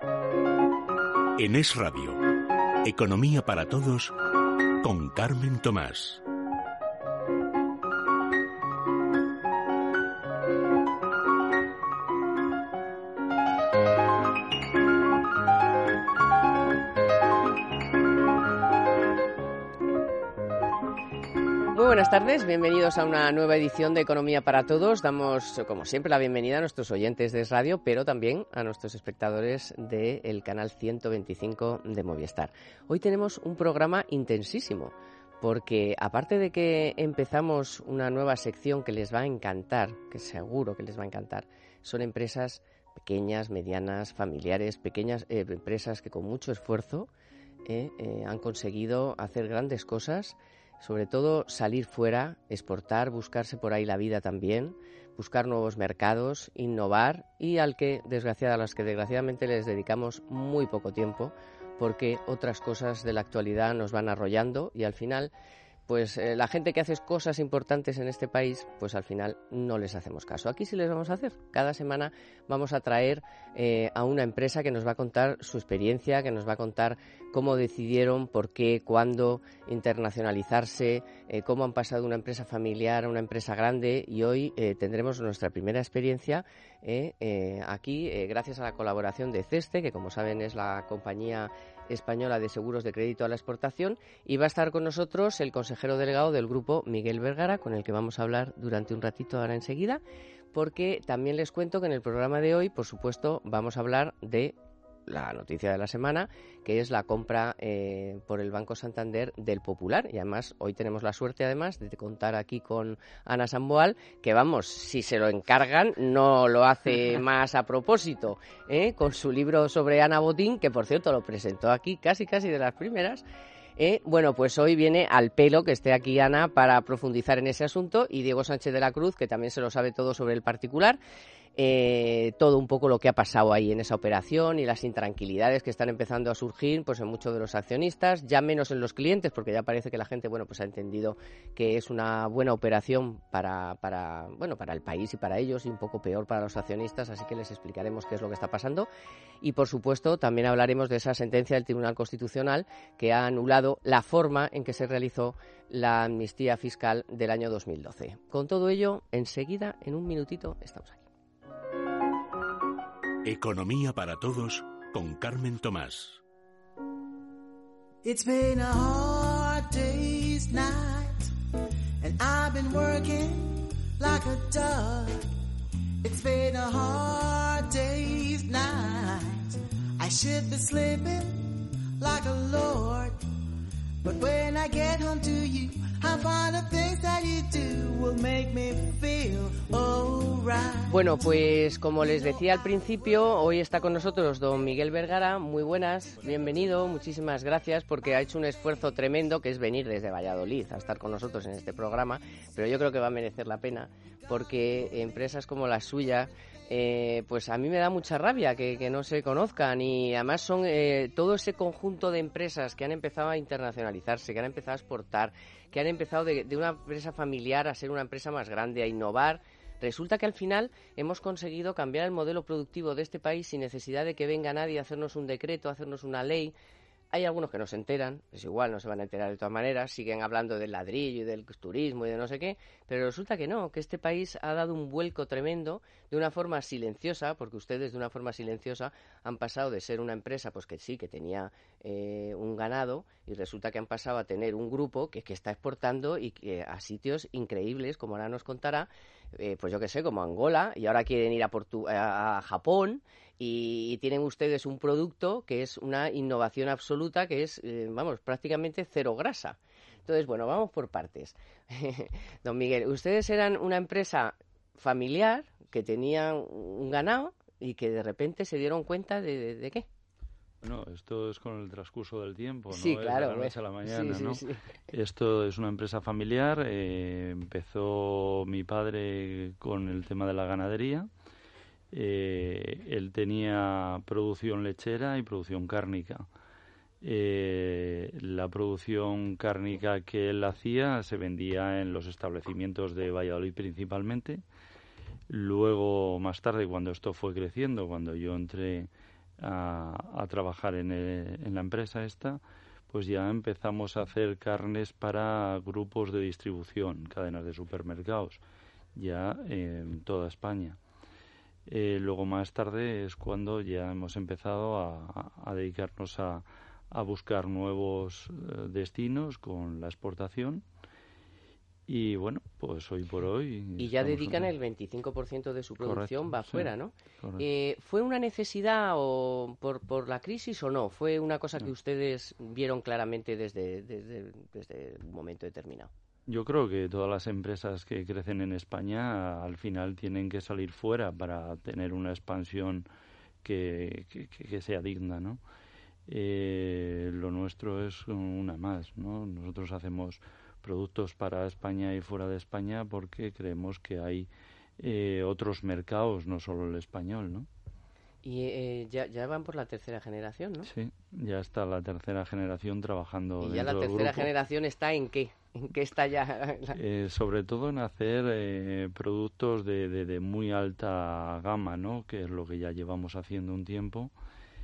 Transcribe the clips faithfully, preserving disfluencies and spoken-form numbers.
En Es Radio, Economía para Todos, con Carmen Tomás. Muy buenas tardes, bienvenidos a una nueva edición de Economía para Todos. Damos, como siempre, la bienvenida a nuestros oyentes de Es Radio, pero también a nuestros espectadores del canal ciento veinticinco de Movistar. Hoy tenemos un programa intensísimo, porque aparte de que empezamos una nueva sección que les va a encantar, que seguro que les va a encantar, son empresas pequeñas, medianas, familiares, pequeñas eh, empresas que con mucho esfuerzo eh, eh, han conseguido hacer grandes cosas. Sobre todo salir fuera, exportar, buscarse por ahí la vida también, buscar nuevos mercados, innovar y al que, desgraciada, a las que desgraciadamente les dedicamos muy poco tiempo porque otras cosas de la actualidad nos van arrollando y al final, pues eh, la gente que hace cosas importantes en este país, pues al final no les hacemos caso. Aquí sí les vamos a hacer. Cada semana vamos a traer eh, a una empresa que nos va a contar su experiencia, que nos va a contar cómo decidieron, por qué, cuándo internacionalizarse, eh, cómo han pasado de una empresa familiar a una empresa grande y hoy eh, tendremos nuestra primera experiencia eh, eh, aquí eh, gracias a la colaboración de Ceste, que como saben es la compañía española de seguros de crédito a la exportación, y va a estar con nosotros el consejero delegado del grupo, Miguel Vergara, con el que vamos a hablar durante un ratito ahora enseguida, porque también les cuento que en el programa de hoy, por supuesto, vamos a hablar de la noticia de la semana, que es la compra eh, por el Banco Santander del Popular. Y además, hoy tenemos la suerte, además, de contar aquí con Ana Samboal, que vamos, si se lo encargan, no lo hace más a propósito, ¿eh? Con su libro sobre Ana Botín, que por cierto lo presentó aquí casi casi de las primeras. Eh, bueno, pues hoy viene al pelo que esté aquí Ana para profundizar en ese asunto, y Diego Sánchez de la Cruz, que también se lo sabe todo sobre el particular. Eh, todo un poco lo que ha pasado ahí en esa operación y las intranquilidades que están empezando a surgir pues en muchos de los accionistas, ya menos en los clientes, porque ya parece que la gente bueno pues ha entendido que es una buena operación para, para, bueno, para el país y para ellos, y un poco peor para los accionistas, así que les explicaremos qué es lo que está pasando. Y por supuesto también hablaremos de esa sentencia del Tribunal Constitucional que ha anulado la forma en que se realizó la amnistía fiscal del año dos mil doce. Con todo ello, enseguida, en un minutito, estamos aquí. Economía para Todos con Carmen Tomás. It's been a hard day's night and I've been working like a dog. It's been a hard day's night. I should be sleeping like a lord. But when I get home to you, I find the things that you do will make me feel alright. Bueno, pues como les decía al principio, hoy está con nosotros don Miguel Vergara. Muy buenas, bienvenido, muchísimas gracias porque ha hecho un esfuerzo tremendo que es venir desde Valladolid a estar con nosotros en este programa, pero yo creo que va a merecer la pena porque empresas como la suya, Eh, pues a mí me da mucha rabia que, que no se conozcan, y además son eh, todo ese conjunto de empresas que han empezado a internacionalizarse, que han empezado a exportar, que han empezado de, de una empresa familiar a ser una empresa más grande, a innovar. Resulta que al final hemos conseguido cambiar el modelo productivo de este país sin necesidad de que venga nadie a hacernos un decreto, a hacernos una ley. Hay algunos que no se enteran, es igual, no se van a enterar de todas maneras, siguen hablando del ladrillo y del turismo y de no sé qué, pero resulta que no, que este país ha dado un vuelco tremendo de una forma silenciosa, porque ustedes de una forma silenciosa han pasado de ser una empresa, pues que sí, que tenía eh, un ganado, y resulta que han pasado a tener un grupo que, que está exportando y que, a sitios increíbles, como ahora nos contará, eh, pues yo qué sé, como Angola, y ahora quieren ir a, Portu- a, a Japón. Y tienen ustedes un producto que es una innovación absoluta, que es, eh, vamos, prácticamente cero grasa. Entonces, bueno, vamos por partes. Don Miguel, ustedes eran una empresa familiar que tenía un ganado y que de repente se dieron cuenta de, de, de qué. Bueno, esto es con el transcurso del tiempo, no sí, es claro, de la noche a la mañana, sí, ¿no? Sí, sí. Esto es una empresa familiar, eh, empezó mi padre con el tema de la ganadería. Eh, él tenía producción lechera y producción cárnica. Eh, la producción cárnica que él hacía se vendía en los establecimientos de Valladolid principalmente. Luego, más tarde, cuando esto fue creciendo, cuando yo entré a, a trabajar en, el, en la empresa esta, pues ya empezamos a hacer carnes para grupos de distribución, cadenas de supermercados, ya en toda España. Eh, luego más tarde es cuando ya hemos empezado a, a dedicarnos a, a buscar nuevos eh, destinos con la exportación. Y bueno, pues hoy por hoy... Y ya dedican el veinticinco por ciento de su producción, correcto, va afuera, sí, ¿no? Eh, ¿Fue una necesidad o por, por la crisis o no? ¿Fue una cosa que no. ustedes vieron claramente desde, desde, desde un momento determinado? Yo creo que todas las empresas que crecen en España al final tienen que salir fuera para tener una expansión que, que, que sea digna, ¿no? Eh, lo nuestro es una más, ¿no? Nosotros hacemos productos para España y fuera de España porque creemos que hay eh, otros mercados, no solo el español, ¿no? Y eh, ya, ya van por la tercera generación, ¿no? Sí, ya está la tercera generación trabajando. ¿Y ya la dentro del tercera grupo. generación está en qué? ¿En qué está ya? Eh, sobre todo en hacer eh, productos de, de, de muy alta gama, ¿no? Que es lo que ya llevamos haciendo un tiempo.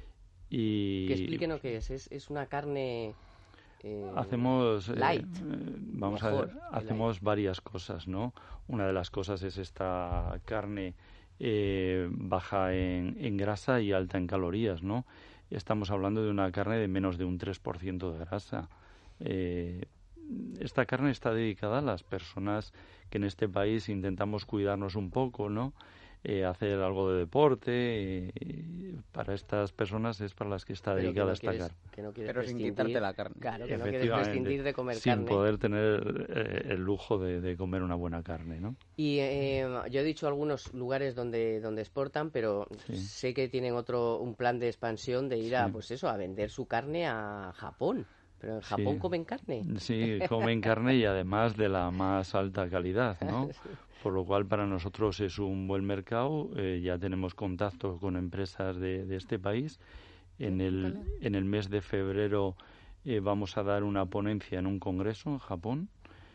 Y Que explíquenos qué es. Es, es una carne... Eh, hacemos light, eh, vamos mejor a ver, que hacemos light. varias cosas, ¿no? Una de las cosas es esta carne eh, baja en, en grasa y alta en calorías, ¿no? Estamos hablando de una carne de menos de un tres por ciento de grasa. Eh, esta carne está dedicada a las personas que en este país intentamos cuidarnos un poco, ¿no? Eh, hacer algo de deporte, eh, para estas personas es para las que está Pero dedicada que no esta quieres, carne. que no quieres Pero sin prescindir- quitarte la carne. Claro, que no quieres Efectivamente, prescindir de comer sin carne. poder tener eh, el lujo de, de comer una buena carne, ¿no? Y eh, yo he dicho algunos lugares donde, donde exportan, pero Sí. sé que tienen otro un plan de expansión de ir a, Sí. pues eso, a vender su carne a Japón. Pero en Japón Sí. comen carne. Sí, comen carne y además de la más alta calidad, ¿no? Por lo cual para nosotros es un buen mercado. Eh, ya tenemos contacto con empresas de, de este país. En el, en el mes de febrero eh, vamos a dar una ponencia en un congreso en Japón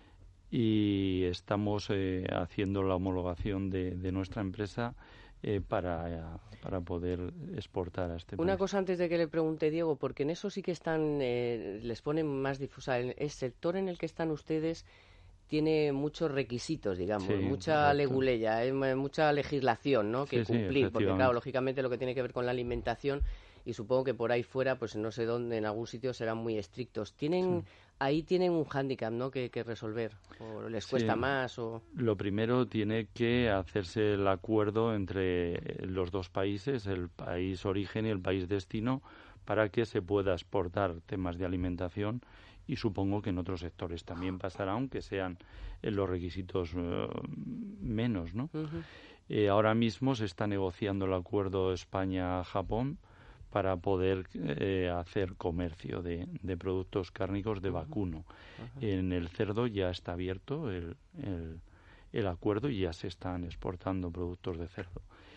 y estamos eh, haciendo la homologación de, de nuestra empresa eh, para, para poder exportar a este país. Una cosa antes de que le pregunte, Diego, porque en eso sí que están, eh, les ponen más difusa. El, el sector en el que están ustedes tiene muchos requisitos, digamos, Sí, mucha correcto. leguleya, hay m- mucha legislación, ¿no? Que Sí, sí, cumplir, porque claro, efectivamente. lógicamente lo que tiene que ver con la alimentación y supongo que por ahí fuera, pues no sé dónde, en algún sitio serán muy estrictos. Tienen ahí tienen un hándicap, ¿no? Que, que resolver, o les cuesta Sí. más, o Lo primero tiene que hacerse el acuerdo entre los dos países, el país origen y el país destino, para que se pueda exportar temas de alimentación y supongo que en otros sectores también pasará, aunque sean eh, los requisitos eh, menos, ¿no? Ujú. Eh, ahora mismo se está negociando el acuerdo España-Japón para poder eh, hacer comercio de, de productos cárnicos de vacuno. En el cerdo ya está abierto el, el, el acuerdo y ya se están exportando productos de cerdo.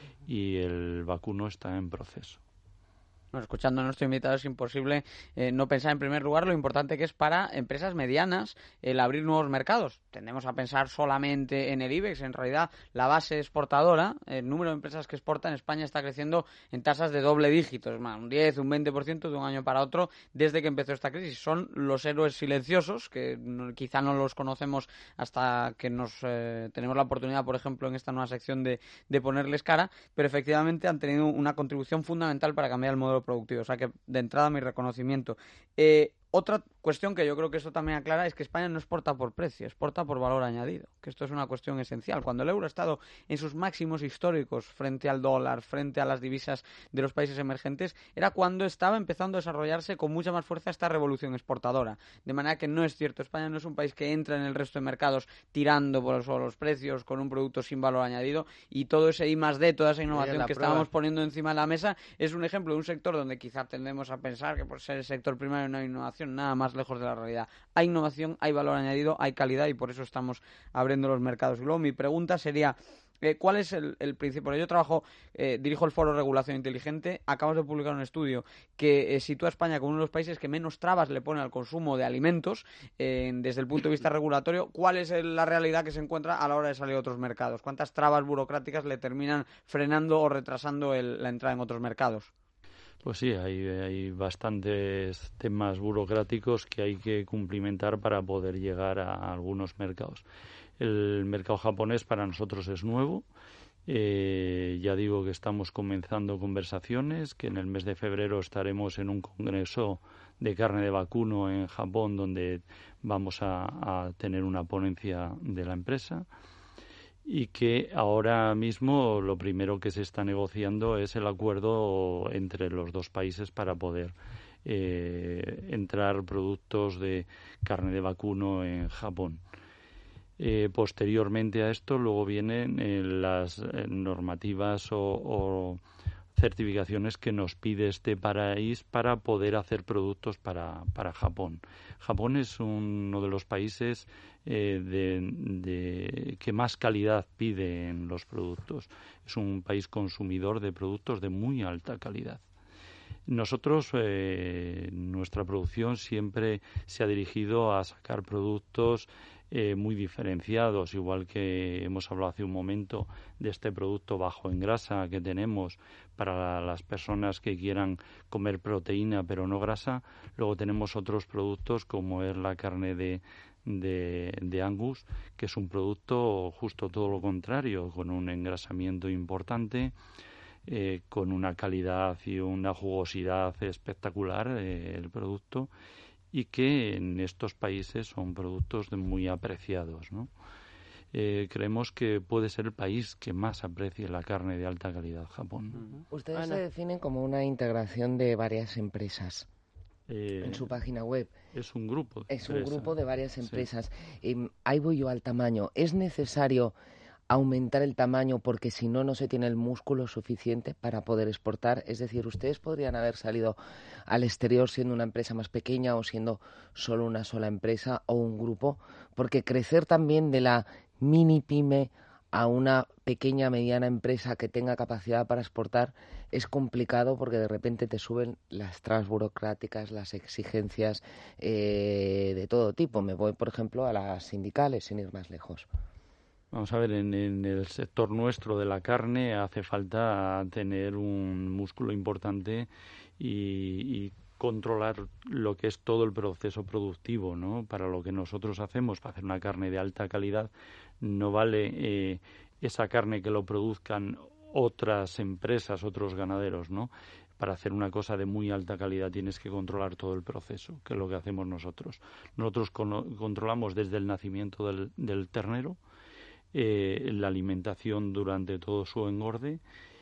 Y el vacuno está en proceso. Bueno, escuchando a nuestro invitado es imposible eh, no pensar en primer lugar lo importante que es para empresas medianas el abrir nuevos mercados. Tendemos a pensar solamente en el IBEX. En realidad, la base exportadora, el número de empresas que exportan en España está creciendo en tasas de doble dígito. Es más, un diez, un veinte por ciento de un año para otro desde que empezó esta crisis. Son los héroes silenciosos, que no, quizá no los conocemos hasta que nos eh, tenemos la oportunidad, por ejemplo, en esta nueva sección de, de ponerles cara, pero efectivamente han tenido una contribución fundamental para cambiar el modelo productivo. O sea que, de entrada, mi reconocimiento. Eh, otra cuestión que yo creo que esto también aclara es que España no exporta por precio, exporta por valor añadido, que esto es una cuestión esencial. Cuando el euro ha estado en sus máximos históricos frente al dólar, frente a las divisas de los países emergentes, era cuando estaba empezando a desarrollarse con mucha más fuerza esta revolución exportadora. De manera que no es cierto, España no es un país que entra en el resto de mercados tirando por los, los precios con un producto sin valor añadido, y todo ese I más D, toda esa innovación que prueba. estábamos poniendo encima de la mesa es un ejemplo de un sector donde quizá tendemos a pensar que por ser el sector primario no hay innovación, nada más lejos de la realidad. Hay innovación, hay valor añadido, hay calidad y por eso estamos abriendo los mercados. Y luego mi pregunta sería, eh, ¿cuál es el, el principio? Yo trabajo, eh, dirijo el Foro Regulación Inteligente, acabamos de publicar un estudio que eh, sitúa a España como uno de los países que menos trabas le pone al consumo de alimentos eh, desde el punto de vista regulatorio. ¿Cuál es el, la realidad que se encuentra a la hora de salir a otros mercados? ¿Cuántas trabas burocráticas le terminan frenando o retrasando el, la entrada en otros mercados? Pues sí, hay, hay bastantes temas burocráticos que hay que cumplimentar para poder llegar a algunos mercados. El mercado japonés para nosotros es nuevo. Eh, ya digo que estamos comenzando conversaciones, que en el mes de febrero estaremos en un congreso de carne de vacuno en Japón, donde vamos a, a tener una ponencia de la empresa. Y que ahora mismo lo primero que se está negociando es el acuerdo entre los dos países para poder eh, entrar productos de carne de vacuno en Japón. Eh, posteriormente a esto luego vienen eh, las eh, normativas o, o certificaciones que nos pide este país para poder hacer productos para, para Japón. Japón es uno de los países eh, de, de, que más calidad pide en los productos. Es un país consumidor de productos de muy alta calidad. Nosotros, eh, nuestra producción siempre se ha dirigido a sacar productos eh, muy diferenciados, igual que hemos hablado hace un momento de este producto bajo en grasa que tenemos para las personas que quieran comer proteína pero no grasa. Luego tenemos otros productos como es la carne de, de, de Angus, que es un producto justo todo lo contrario, con un engrasamiento importante, Eh, con una calidad y una jugosidad espectacular eh, el producto, y que en estos países son productos de muy apreciados, ¿no? Eh, creemos que puede ser el país que más aprecie la carne de alta calidad, Japón. Uh-huh. Ustedes Ana. se definen como una integración de varias empresas. Eh, En su página web. Es un grupo. De es un empresas. grupo de varias empresas. Sí. Eh, ahí voy yo al tamaño. ¿Es necesario aumentar el tamaño porque si no, no se tiene el músculo suficiente para poder exportar? Es decir, ustedes podrían haber salido al exterior siendo una empresa más pequeña o siendo solo una sola empresa o un grupo, porque crecer también de la mini pyme a una pequeña, mediana empresa que tenga capacidad para exportar es complicado, porque de repente te suben las trabas burocráticas, las exigencias eh, de todo tipo. Me voy, por ejemplo, a las sindicales, sin ir más lejos. Vamos a ver, en, en el sector nuestro de la carne hace falta tener un músculo importante y, y controlar lo que es todo el proceso productivo, ¿no? Para lo que nosotros hacemos, para hacer una carne de alta calidad, no vale eh, esa carne que lo produzcan otras empresas, otros ganaderos, ¿no? Para hacer una cosa de muy alta calidad tienes que controlar todo el proceso, que es lo que hacemos nosotros. Nosotros con, controlamos desde el nacimiento del, del ternero, Eh, la alimentación durante todo su engorde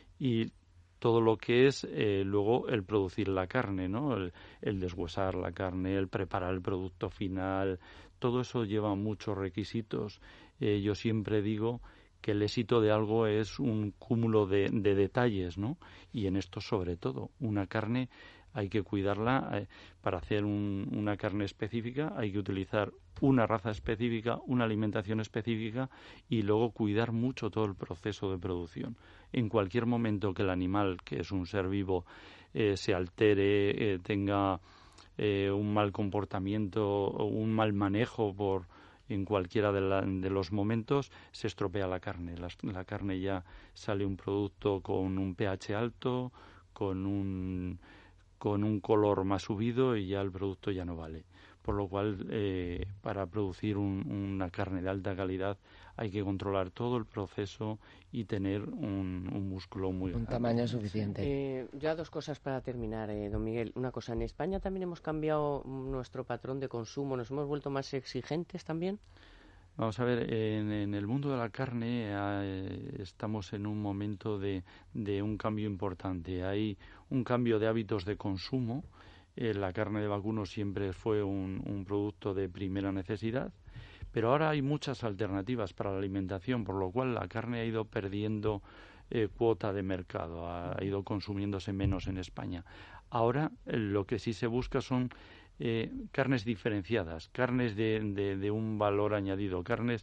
y todo lo que es eh, luego el producir la carne, ¿no? El, el deshuesar la carne, el preparar el producto final, todo eso lleva muchos requisitos. Eh, yo siempre digo que el éxito de algo es un cúmulo de, de detalles, ¿no? Y en esto sobre todo, una carne hay que cuidarla. Eh, para hacer un, una carne específica hay que utilizar una raza específica, una alimentación específica y luego cuidar mucho todo el proceso de producción. En cualquier momento que el animal, que es un ser vivo, eh, se altere, eh, tenga eh, un mal comportamiento o un mal manejo por en cualquiera de, la, de los momentos, se estropea la carne. La, la carne ya sale un producto con un pH alto, con un con un color más subido y ya el producto ya no vale. Por lo cual, eh, para producir un, una carne de alta calidad hay que controlar todo el proceso y tener un, un músculo muy grande. Un tamaño suficiente. Eh, ya dos cosas para terminar, eh, don Miguel. Una cosa, en España también hemos cambiado nuestro patrón de consumo, nos hemos vuelto más exigentes también. Vamos a ver, en, en el mundo de la carne eh, estamos en un momento de, de un cambio importante. Hay un cambio de hábitos de consumo. Eh, la carne de vacuno siempre fue un, un producto de primera necesidad, pero ahora hay muchas alternativas para la alimentación, por lo cual la carne ha ido perdiendo eh, cuota de mercado, ha, ha ido consumiéndose menos en España. Ahora eh, lo que sí se busca son Eh, carnes diferenciadas, carnes de, de, de un valor añadido, carnes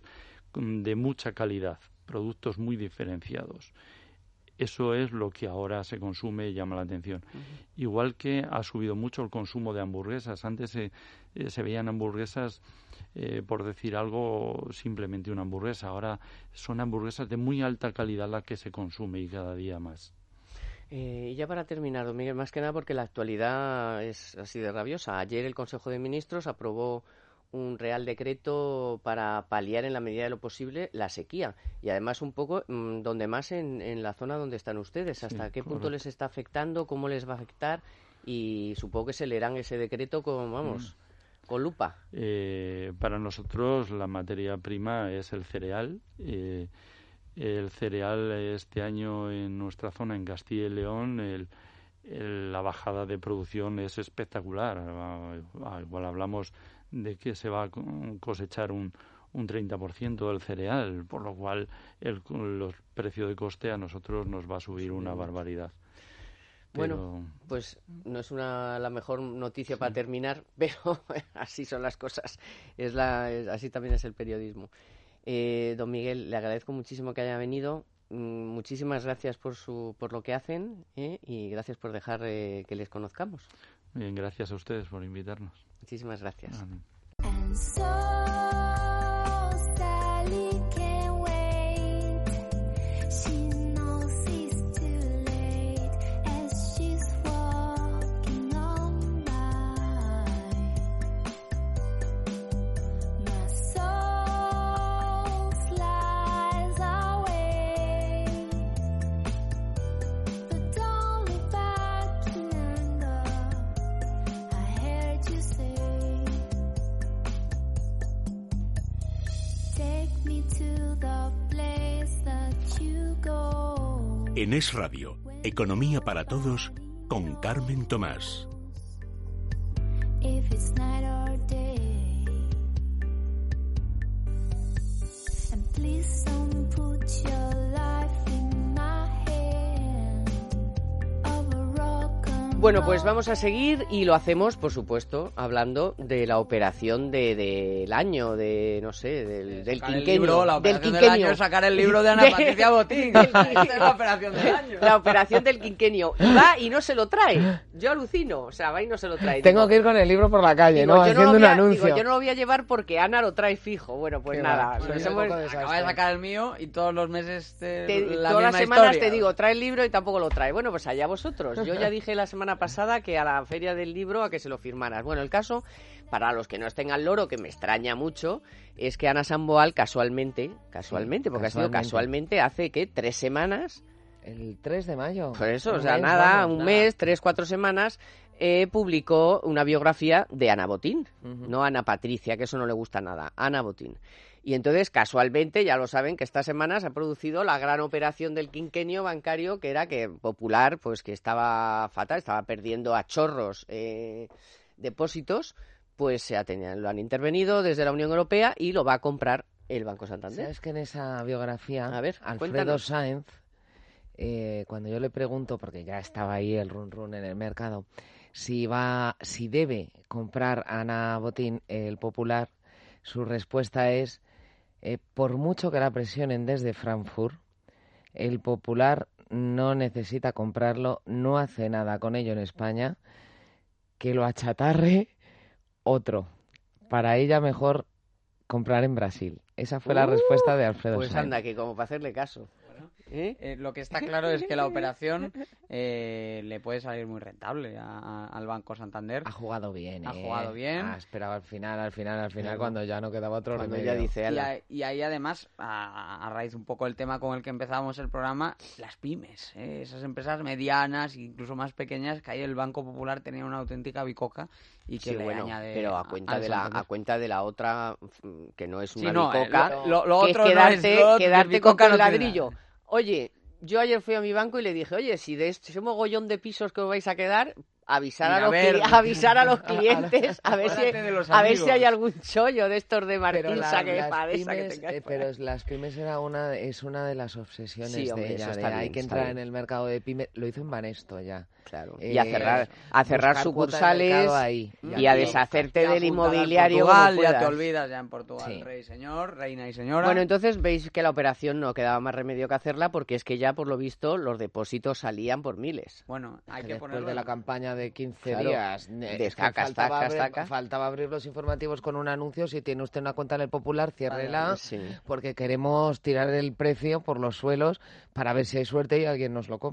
de mucha calidad, productos muy diferenciados. Eso es lo que ahora se consume y llama la atención. Uh-huh. Igual que ha subido mucho el consumo de hamburguesas. Antes se, eh, se veían hamburguesas, eh, por decir algo, simplemente una hamburguesa. Ahora son hamburguesas de muy alta calidad las que se consume y cada día más. Eh, y ya para terminar, don Miguel, más que nada porque la actualidad es así de rabiosa. Ayer el Consejo de Ministros aprobó un Real Decreto para paliar en la medida de lo posible la sequía. Y además un poco mmm, donde más en, en la zona donde están ustedes. ¿Hasta sí, qué punto correcto. les está afectando? ¿Cómo les va a afectar? Y supongo que se leerán ese decreto con, vamos, mm. con lupa. Eh, para nosotros la materia prima es el cereal. Eh, el cereal este año en nuestra zona, en Castilla y León, el, el, la bajada de producción es espectacular. Igual hablamos de que se va a cosechar un, un treinta por ciento del cereal, por lo cual el, los precios de coste a nosotros nos va a subir una barbaridad. Pero... Bueno, pues no es una la mejor noticia sí. para terminar, pero así son las cosas. Es la es, así también es el periodismo. Eh, don Miguel, le agradezco muchísimo que haya venido. Mm, muchísimas gracias por su por lo que hacen eh, y gracias por dejar eh, que les conozcamos. Bien, gracias a ustedes por invitarnos. Muchísimas gracias. Amén. And so Sally can't wait. She knows it's too late as she's walking on by. My soul slides away, but don't look back in anger. I heard you say. En Es Radio, Economía para Todos, con Carmen Tomás. Bueno, pues vamos a seguir y lo hacemos, por supuesto, hablando de la operación de, del año, de, no sé, del, del quinquenio. Libro, la operación del, del año es sacar el libro de Ana de, Patricia Botín. Esa es la operación del año. La operación del quinquenio. Y va y no se lo trae. Yo alucino. O sea, va y no se lo trae. Tengo digo, que ir con el libro por la calle, digo, ¿no? Haciendo no un a, anuncio. Digo, yo no lo voy a llevar porque Ana lo trae fijo. Bueno, pues Qué nada. Bueno, nos hemos... Acaba de sacar el mío y todos los meses te, te, la todas las misma semanas historia. te digo, trae el libro y tampoco lo trae. Bueno, pues allá vosotros. Yo ya dije la semana pasada que a la feria del libro a que se lo firmaras. Bueno, el caso, para los que no estén al loro, que me extraña mucho, es que Ana Samboal casualmente, casualmente, sí, porque casualmente. ha sido casualmente, hace que tres semanas. El tres de mayo. Por eso, o sea, mes, nada, vamos, un nada. mes, tres, cuatro semanas, eh, publicó una biografía de Ana Botín, uh-huh. no Ana Patricia, que eso no le gusta nada, Ana Botín. Y entonces, casualmente, ya lo saben, que esta semana se ha producido la gran operación del quinquenio bancario, que era que Popular, pues que estaba fatal, estaba perdiendo a chorros eh, depósitos, pues se ha tenido, lo han intervenido desde la Unión Europea y lo va a comprar el Banco Santander. ¿Sabes que en esa biografía, a ver, Alfredo cuéntanos. Sáenz, eh, cuando yo le pregunto, porque ya estaba ahí el run run en el mercado, si va, si debe comprar Ana Botín el Popular, su respuesta es: Eh, por mucho que la presionen desde Frankfurt, el Popular no necesita comprarlo, no hace nada con ello en España, que lo achatarre otro. Para ella mejor comprar en Brasil. Esa fue uh, la respuesta de Alfredo Pues Sáenz. Anda, que como para hacerle caso. ¿Eh? Eh, lo que está claro es que la operación eh, le puede salir muy rentable a, a, al Banco Santander. Ha jugado bien, Ha eh. jugado bien. Ha esperado al final, al final, al final, sí, cuando ya no quedaba otro cuando remedio. Ya dice, y, a, y ahí además, a, a raíz un poco del tema con el que empezamos el programa, las pymes, ¿eh? Esas empresas medianas, incluso más pequeñas, que ahí el Banco Popular tenía una auténtica bicoca y que sí, le bueno, añade pero a cuenta a, de la a cuenta de la otra, que no es una sí, no, bicoca, eh, lo, lo, lo que otro es quedarte, no es, lo otro, quedarte con no el ladrillo. Oye, yo ayer fui a mi banco y le dije, oye, si de ese mogollón de pisos que os vais a quedar, avisar, a, los ver. cli- avisar a los clientes a, ver si, a ver si hay algún chollo de estos de Martinsa que padesa que tengáis. Eh, pero las pymes era una, es una de las obsesiones sí, hombre, de ella. Eso De está hay bien, que está entrar bien. en el mercado de pymes. Lo hizo en Banesto ya. Claro. Eh, y a cerrar, a cerrar sucursales ahí, y a deshacerte del inmobiliario. Portugal, como ya puedas. te olvidas ya en Portugal, sí. Rey, señor, reina y señora. Bueno, entonces veis que la operación no quedaba más remedio que hacerla porque es que ya por lo visto los depósitos salían por miles. Bueno, hay que después ponerlo de la campaña de quince claro, días de es que taca, faltaba, taca, abrir, taca. faltaba abrir los informativos con un anuncio. Si tiene usted una cuenta en el Popular, ciérrela, sí. porque queremos tirar el precio por los suelos para ver si hay suerte y alguien nos lo compra.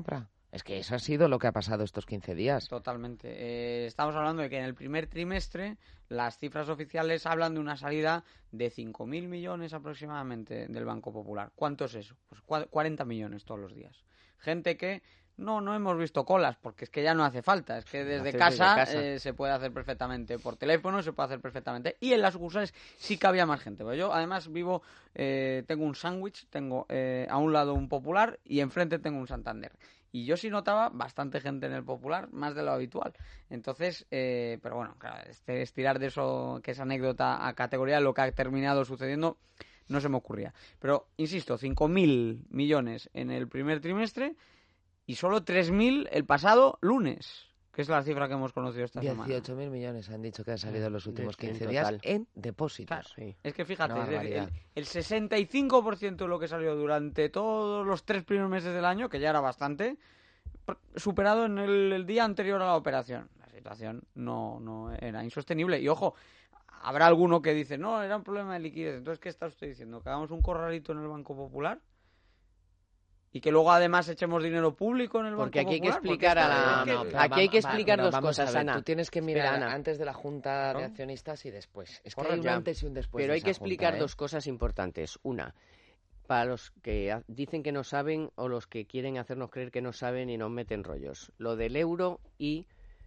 Es que eso ha sido lo que ha pasado estos quince días. Totalmente. Eh, estamos hablando de que en el primer trimestre las cifras oficiales hablan de una salida de cinco mil millones aproximadamente del Banco Popular. ¿Cuánto es eso? Pues cua- cuarenta millones todos los días. Gente que no, no hemos visto colas, porque es que ya no hace falta. Es que desde Haces casa, desde casa. eh, se puede hacer perfectamente. Por teléfono se puede hacer perfectamente. Y en las sucursales sí que había más gente. Pero yo además vivo, eh, tengo un sándwich, tengo eh, a un lado un Popular y enfrente tengo un Santander. Y yo sí notaba bastante gente en el Popular, más de lo habitual. Entonces, eh, pero bueno, claro, este, estirar de eso, que es anécdota a categoría de lo que ha terminado sucediendo, no se me ocurría. Pero, insisto, cinco mil millones en el primer trimestre y solo tres mil el pasado lunes, que es la cifra que hemos conocido esta semana. dieciocho mil millones han dicho que han salido en los últimos de- en quince días total. en depósitos. Claro, es que fíjate, Una es decir, el, barbaridad. el sesenta y cinco por ciento de lo que salió durante todos los tres primeros meses del año, que ya era bastante, pr- superado en el, el día anterior a la operación. La situación no, no era insostenible. Y ojo, habrá alguno que dice, no, era un problema de liquidez. Entonces, ¿qué está usted diciendo? ¿Que hagamos un corralito en el Banco Popular? Y que luego además echemos dinero público en el Porque Banco aquí hay que Popular. Porque explicar a esto- la- es que- no, pero aquí hay que va- explicar pero dos vamos cosas, a ver, Ana. Tú tienes que mirar Espera, Ana. antes de la junta de Claro. accionistas y después. Es que Correcto. hay un Ya. antes y un después. Pero de hay que esa junta, explicar ¿eh? dos cosas importantes. Una, para los que ha- dicen que no saben o los que quieren hacernos creer que no saben y nos meten rollos. Lo del euro y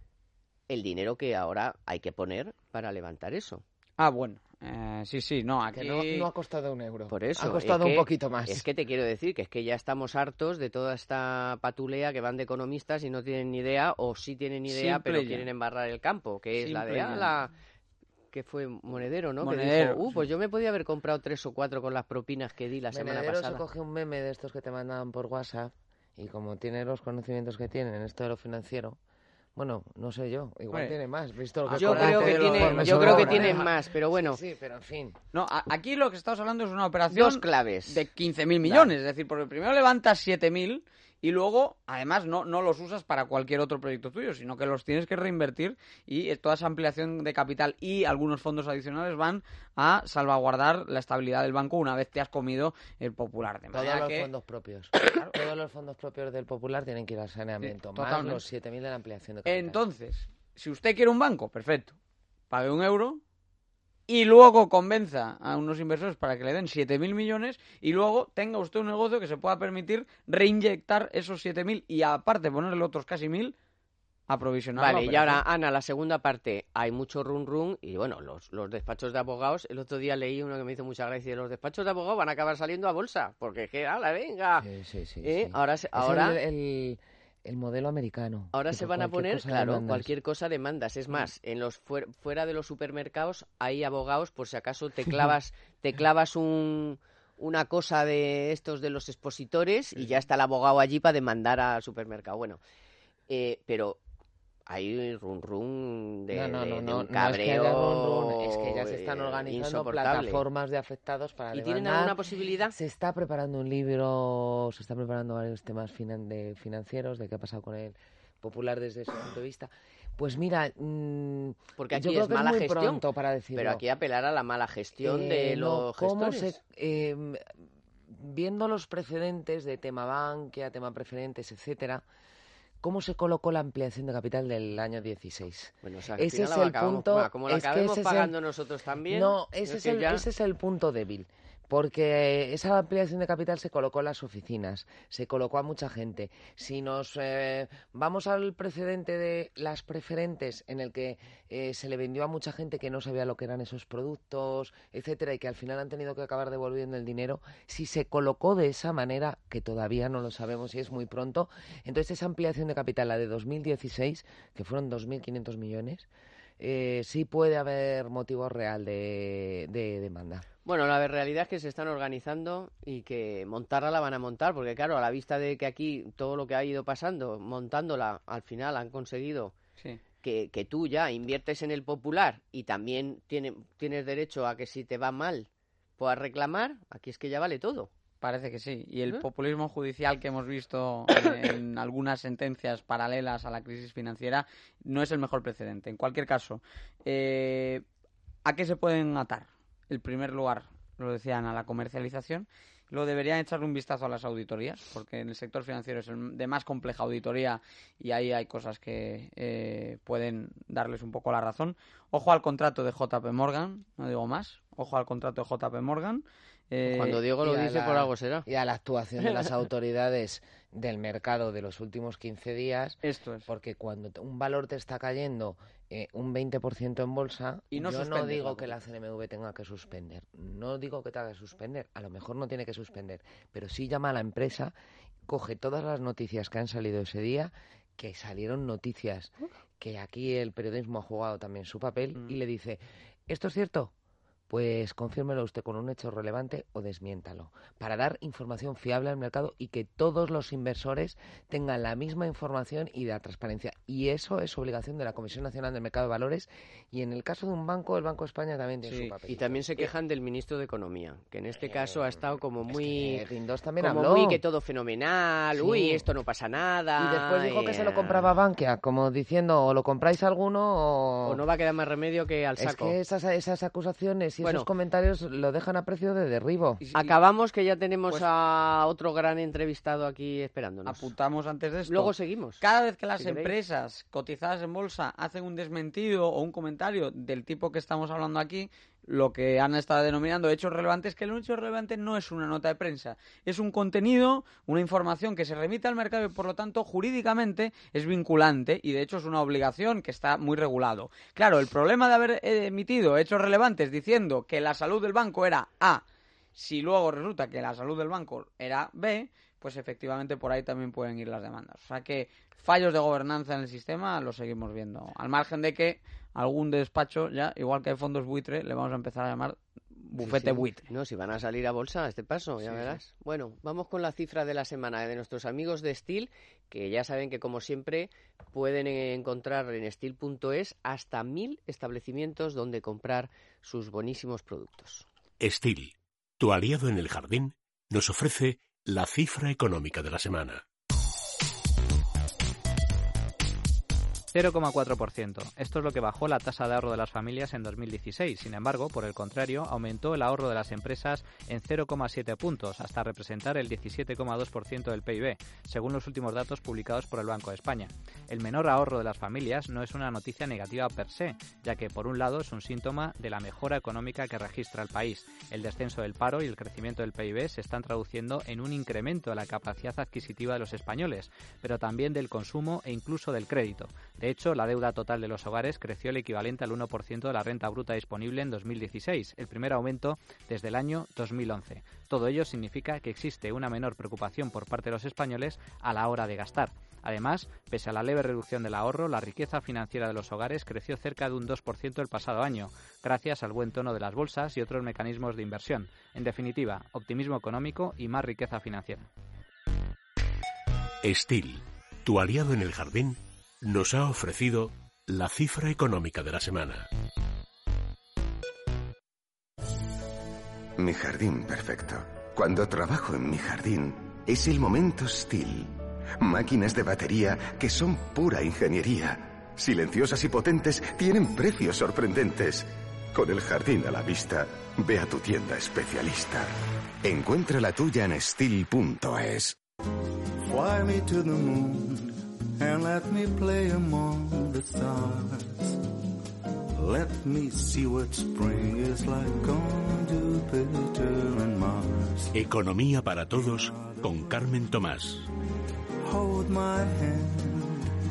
el dinero que ahora hay que poner para levantar eso. Ah, bueno. Eh, sí, sí, no, aquí... Que no, no ha costado un euro. Por eso. Ha costado es un que- poquito más. Es que te quiero decir que es que ya estamos hartos de toda esta patulea que van de economistas y no tienen ni idea, o sí tienen idea, Simple pero y quieren llano. embarrar el campo, que es la Simple de y ah, llano. la que fue Monedero, ¿no? Monedero, que dijo, uh, sí. pues yo me podía haber comprado tres o cuatro con las propinas que di la semana Menedero se pasada. coge un meme de estos que te mandan por WhatsApp y como tiene los conocimientos que tiene en esto de lo financiero, bueno, no sé yo, igual Hombre, tiene más, visto lo que Yo conoce creo que de los tiene, informes yo sobre creo que obra, tiene ¿eh? más, pero bueno, Sí, sí, pero en fin. No, a- aquí lo que estamos hablando es una operación dos claves. de quince mil millones. Es decir, porque primero levantas siete mil y luego, además, no, no los usas para cualquier otro proyecto tuyo, sino que los tienes que reinvertir y eh, toda esa ampliación de capital y algunos fondos adicionales van a salvaguardar la estabilidad del banco una vez te has comido el Popular. De Todos manera los que... fondos propios. Todos los fondos propios del Popular tienen que ir al saneamiento, Sí, más totalmente. los siete mil de la ampliación de capital. Entonces, si usted quiere un banco, perfecto, pague un euro y luego convenza a unos inversores para que le den siete mil millones y luego tenga usted un negocio que se pueda permitir reinyectar esos siete mil y aparte ponerle otros casi mil a provisionar la Vale, y ahora, operación. Ana, la segunda parte, hay mucho run run y bueno, los, los despachos de abogados, el otro día leí uno que me hizo mucha gracia, los despachos de abogados van a acabar saliendo a bolsa, porque es que, ala, venga, Sí, sí, sí. ¿eh? sí. ahora, se- Es ahora, el, el, el modelo americano. ahora que se por van a cualquier poner, cosa claro, demandas. cualquier cosa demandas, es más, en los fuer- fuera de los supermercados hay abogados, por si acaso te clavas, te clavas un... una cosa de estos de los expositores y ya está el abogado allí para demandar al supermercado. Bueno, eh, pero hay run run de, no, no, de- no, de no, un no es que cabreo haya run run, es que ya se están eh, organizando insoportable. plataformas de afectados para ¿Y tienen demandar. alguna posibilidad? Se está preparando un libro, se están preparando varios temas finan- de financieros, de qué ha pasado con el Popular desde ese punto de vista. Pues mira, mm, Porque aquí yo creo es que mala es muy gestión, pronto para decirlo. pero aquí apelar a la mala gestión Eh, de no, los ¿cómo gestores. se- eh, viendo los precedentes de tema bankia, tema preferentes, etcétera, ¿cómo se colocó la ampliación de capital del año dieciséis? Bueno, o sea, que al ese final es la el acabamos- punto- bueno, como la es que acabemos ese es el- pagando nosotros también. No, ese es, que el, ya- ese es el punto débil, porque esa ampliación de capital se colocó en las oficinas, se colocó a mucha gente. Si nos eh, vamos al precedente de las preferentes, en el que eh, se le vendió a mucha gente que no sabía lo que eran esos productos, etcétera, y que al final han tenido que acabar devolviendo el dinero, si se colocó de esa manera, que todavía no lo sabemos y es muy pronto, entonces esa ampliación de capital, la de dos mil dieciséis, que fueron dos mil quinientos millones, eh, sí puede haber motivo real de, de demanda. Bueno, la realidad es que se están organizando y que montarla la van a montar, porque claro, a la vista de que aquí todo lo que ha ido pasando, montándola, al final han conseguido Sí. que, que tú ya inviertes en el Popular y también tiene, tienes derecho a que si te va mal puedas reclamar, aquí es que ya vale todo. Parece que sí. Y el ¿Eh? populismo judicial que hemos visto en algunas sentencias paralelas a la crisis financiera no es el mejor precedente. En cualquier caso, eh, ¿a qué se pueden atar? En primer lugar, lo decían, a la comercialización. lo deberían echarle un vistazo a las auditorías, porque en el sector financiero es el de más compleja auditoría y ahí hay cosas que eh, pueden darles un poco la razón. Ojo al contrato de J P Morgan, no digo más, ojo al contrato de J P Morgan. Eh, Cuando Diego lo y a dice, la- por algo será. Y a la actuación de las autoridades del mercado de los últimos quince días, Esto es. porque cuando te- un valor te está cayendo eh, un veinte por ciento en bolsa, Y no yo no suspendes digo la que la bolsa. C N M V tenga que suspender, no digo que tenga que suspender, a lo mejor no tiene que suspender, pero sí llama a la empresa, coge todas las noticias que han salido ese día, que salieron noticias que aquí el periodismo ha jugado también su papel, Mm. y le dice, ¿esto es cierto? Pues confírmelo usted con un hecho relevante o desmiéntalo, para dar información fiable al mercado y que todos los inversores tengan la misma información y la transparencia. Y eso es obligación de la Comisión Nacional del Mercado de Valores, y en el caso de un banco, el Banco de España también tiene Sí, su papel. Y también se quejan del ministro de Economía, que en este caso ha estado como Es muy... que Guindos también como habló. muy que todo fenomenal, Sí. uy, esto no pasa nada. Y después dijo que se lo eh, compraba Bankia, como diciendo, o lo compráis alguno o... O no va a quedar más remedio que al Es saco. que esas, esas acusaciones y Bueno. esos comentarios lo dejan a precio de derribo. Y- y Acabamos, que ya tenemos Pues- a otro gran entrevistado aquí esperándonos. apuntamos antes de esto. Luego seguimos. Cada vez que las si queréis. empresas cotizadas en bolsa hacen un desmentido o un comentario del tipo que estamos hablando aquí, lo que han estado denominando hechos relevantes, que el hecho relevante no es una nota de prensa, es un contenido, una información que se remite al mercado y por lo tanto jurídicamente es vinculante y de hecho es una obligación que está muy regulado. Claro, el problema de haber eh, emitido hechos relevantes diciendo que la salud del banco era A, si luego resulta que la salud del banco era B, pues efectivamente por ahí también pueden ir las demandas. O sea que fallos de gobernanza en el sistema los seguimos viendo. Al margen de que algún despacho ya, igual que hay fondos buitre, le vamos a empezar a llamar bufete Sí, sí. buitre. No, si van a salir a bolsa a este paso, ya Sí, verás. Bueno, vamos con la cifra de la semana de nuestros amigos de Steel, que ya saben que como siempre pueden encontrar en steel punto es hasta mil establecimientos donde comprar sus buenísimos productos. Steel, tu aliado en el jardín, nos ofrece la cifra económica de la semana. cero coma cuatro por ciento. Esto es lo que bajó la tasa de ahorro de las familias en dos mil dieciséis. Sin embargo, por el contrario, aumentó el ahorro de las empresas en cero coma siete puntos, hasta representar el diecisiete coma dos por ciento del P I B, según los últimos datos publicados por el Banco de España. El menor ahorro de las familias no es una noticia negativa per se, ya que por un lado es un síntoma de la mejora económica que registra el país. El descenso del paro y el crecimiento del P I B se están traduciendo en un incremento de la capacidad adquisitiva de los españoles, pero también del consumo e incluso del crédito. De hecho, la deuda total de los hogares creció el equivalente al uno por ciento de la renta bruta disponible en dos mil dieciséis, el primer aumento desde el año dos mil once. Todo ello significa que existe una menor preocupación por parte de los españoles a la hora de gastar. Además, pese a la leve reducción del ahorro, la riqueza financiera de los hogares creció cerca de un dos por ciento el pasado año, gracias al buen tono de las bolsas y otros mecanismos de inversión. En definitiva, optimismo económico y más riqueza financiera. Steel, tu aliado en el jardín, nos ha ofrecido la cifra económica de la semana. Mi jardín perfecto. Cuando trabajo en mi jardín, es el momento Steel. Máquinas de batería que son pura ingeniería. Silenciosas y potentes, tienen precios sorprendentes. Con el jardín a la vista, ve a tu tienda especialista. Encuentra la tuya en steel punto es. Fly me to the moon and let me play among the stars. Let me see what spring is like on Jupiter and Mars. Economía para todos con Carmen Tomás. Hold my hand.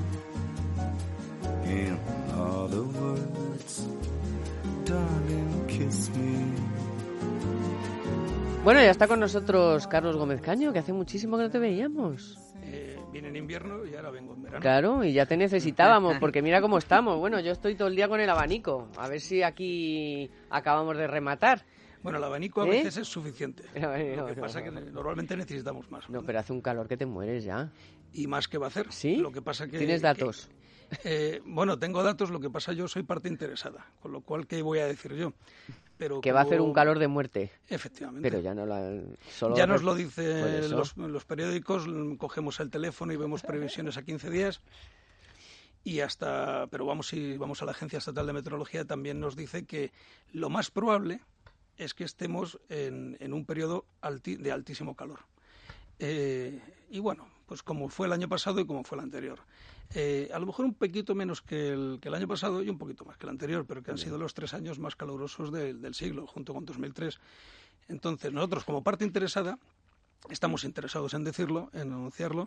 In other words, darling, kiss me. Bueno, ya está con nosotros Carlos Gómez Caño, que hace muchísimo que no te veíamos. Eh, vine en invierno y ahora vengo en verano. Claro, y ya te necesitábamos, porque mira cómo estamos. Bueno, yo estoy todo el día con el abanico. A ver si aquí acabamos de rematar. Bueno, el abanico a ¿Eh? veces es suficiente. No, Lo que no, pasa es que no. normalmente necesitamos más. No, pero hace un calor que te mueres ya. Y más que va a hacer. ¿Sí? Lo que pasa que ¿Tienes datos? que- eh, bueno, tengo datos, lo que pasa yo soy parte interesada, con lo cual, ¿qué voy a decir yo? Pero Que va a como- hacer un calor de muerte. Efectivamente. Pero ya no la... Solo Ya nos re- lo por dicen eso. los, los periódicos, mm, cogemos el teléfono y vemos previsiones a quince días. Y hasta, pero vamos, si vamos a la Agencia Estatal de Meteorología, también nos dice que lo más probable es que estemos en, en un periodo alti, de altísimo calor. Eh, y bueno, pues como fue el año pasado y como fue el anterior. Eh, a lo mejor un poquito menos que el, que el año pasado y un poquito más que el anterior, pero que han sido los tres años más calurosos de, del siglo, junto con dos mil tres. Entonces, nosotros, como parte interesada, estamos interesados en decirlo, en anunciarlo.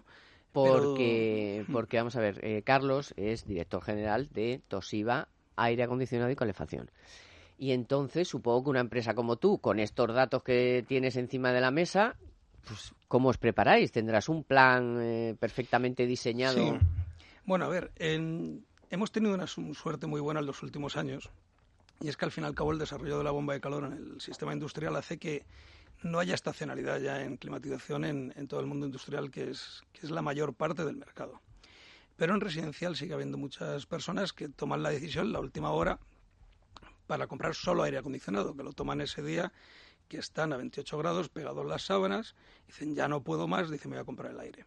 Porque, pero... porque vamos a ver, eh, Carlos es director general de Toshiba Aire Acondicionado y Calefacción. Y entonces, supongo que una empresa como tú, con estos datos que tienes encima de la mesa, pues, ¿cómo os preparáis? ¿Tendrás un plan eh, perfectamente diseñado? Sí. Bueno, a ver, en... hemos tenido una su- suerte muy buena en los últimos años, y es que al fin y al cabo el desarrollo de la bomba de calor en el sistema industrial hace que no haya estacionalidad ya en climatización en, en todo el mundo industrial, que es, que es la mayor parte del mercado. Pero en residencial sigue habiendo muchas personas que toman la decisión la última hora para comprar solo aire acondicionado, que lo toman ese día, que están a veintiocho grados pegados las sábanas, dicen ya no puedo más, dicen me voy a comprar el aire.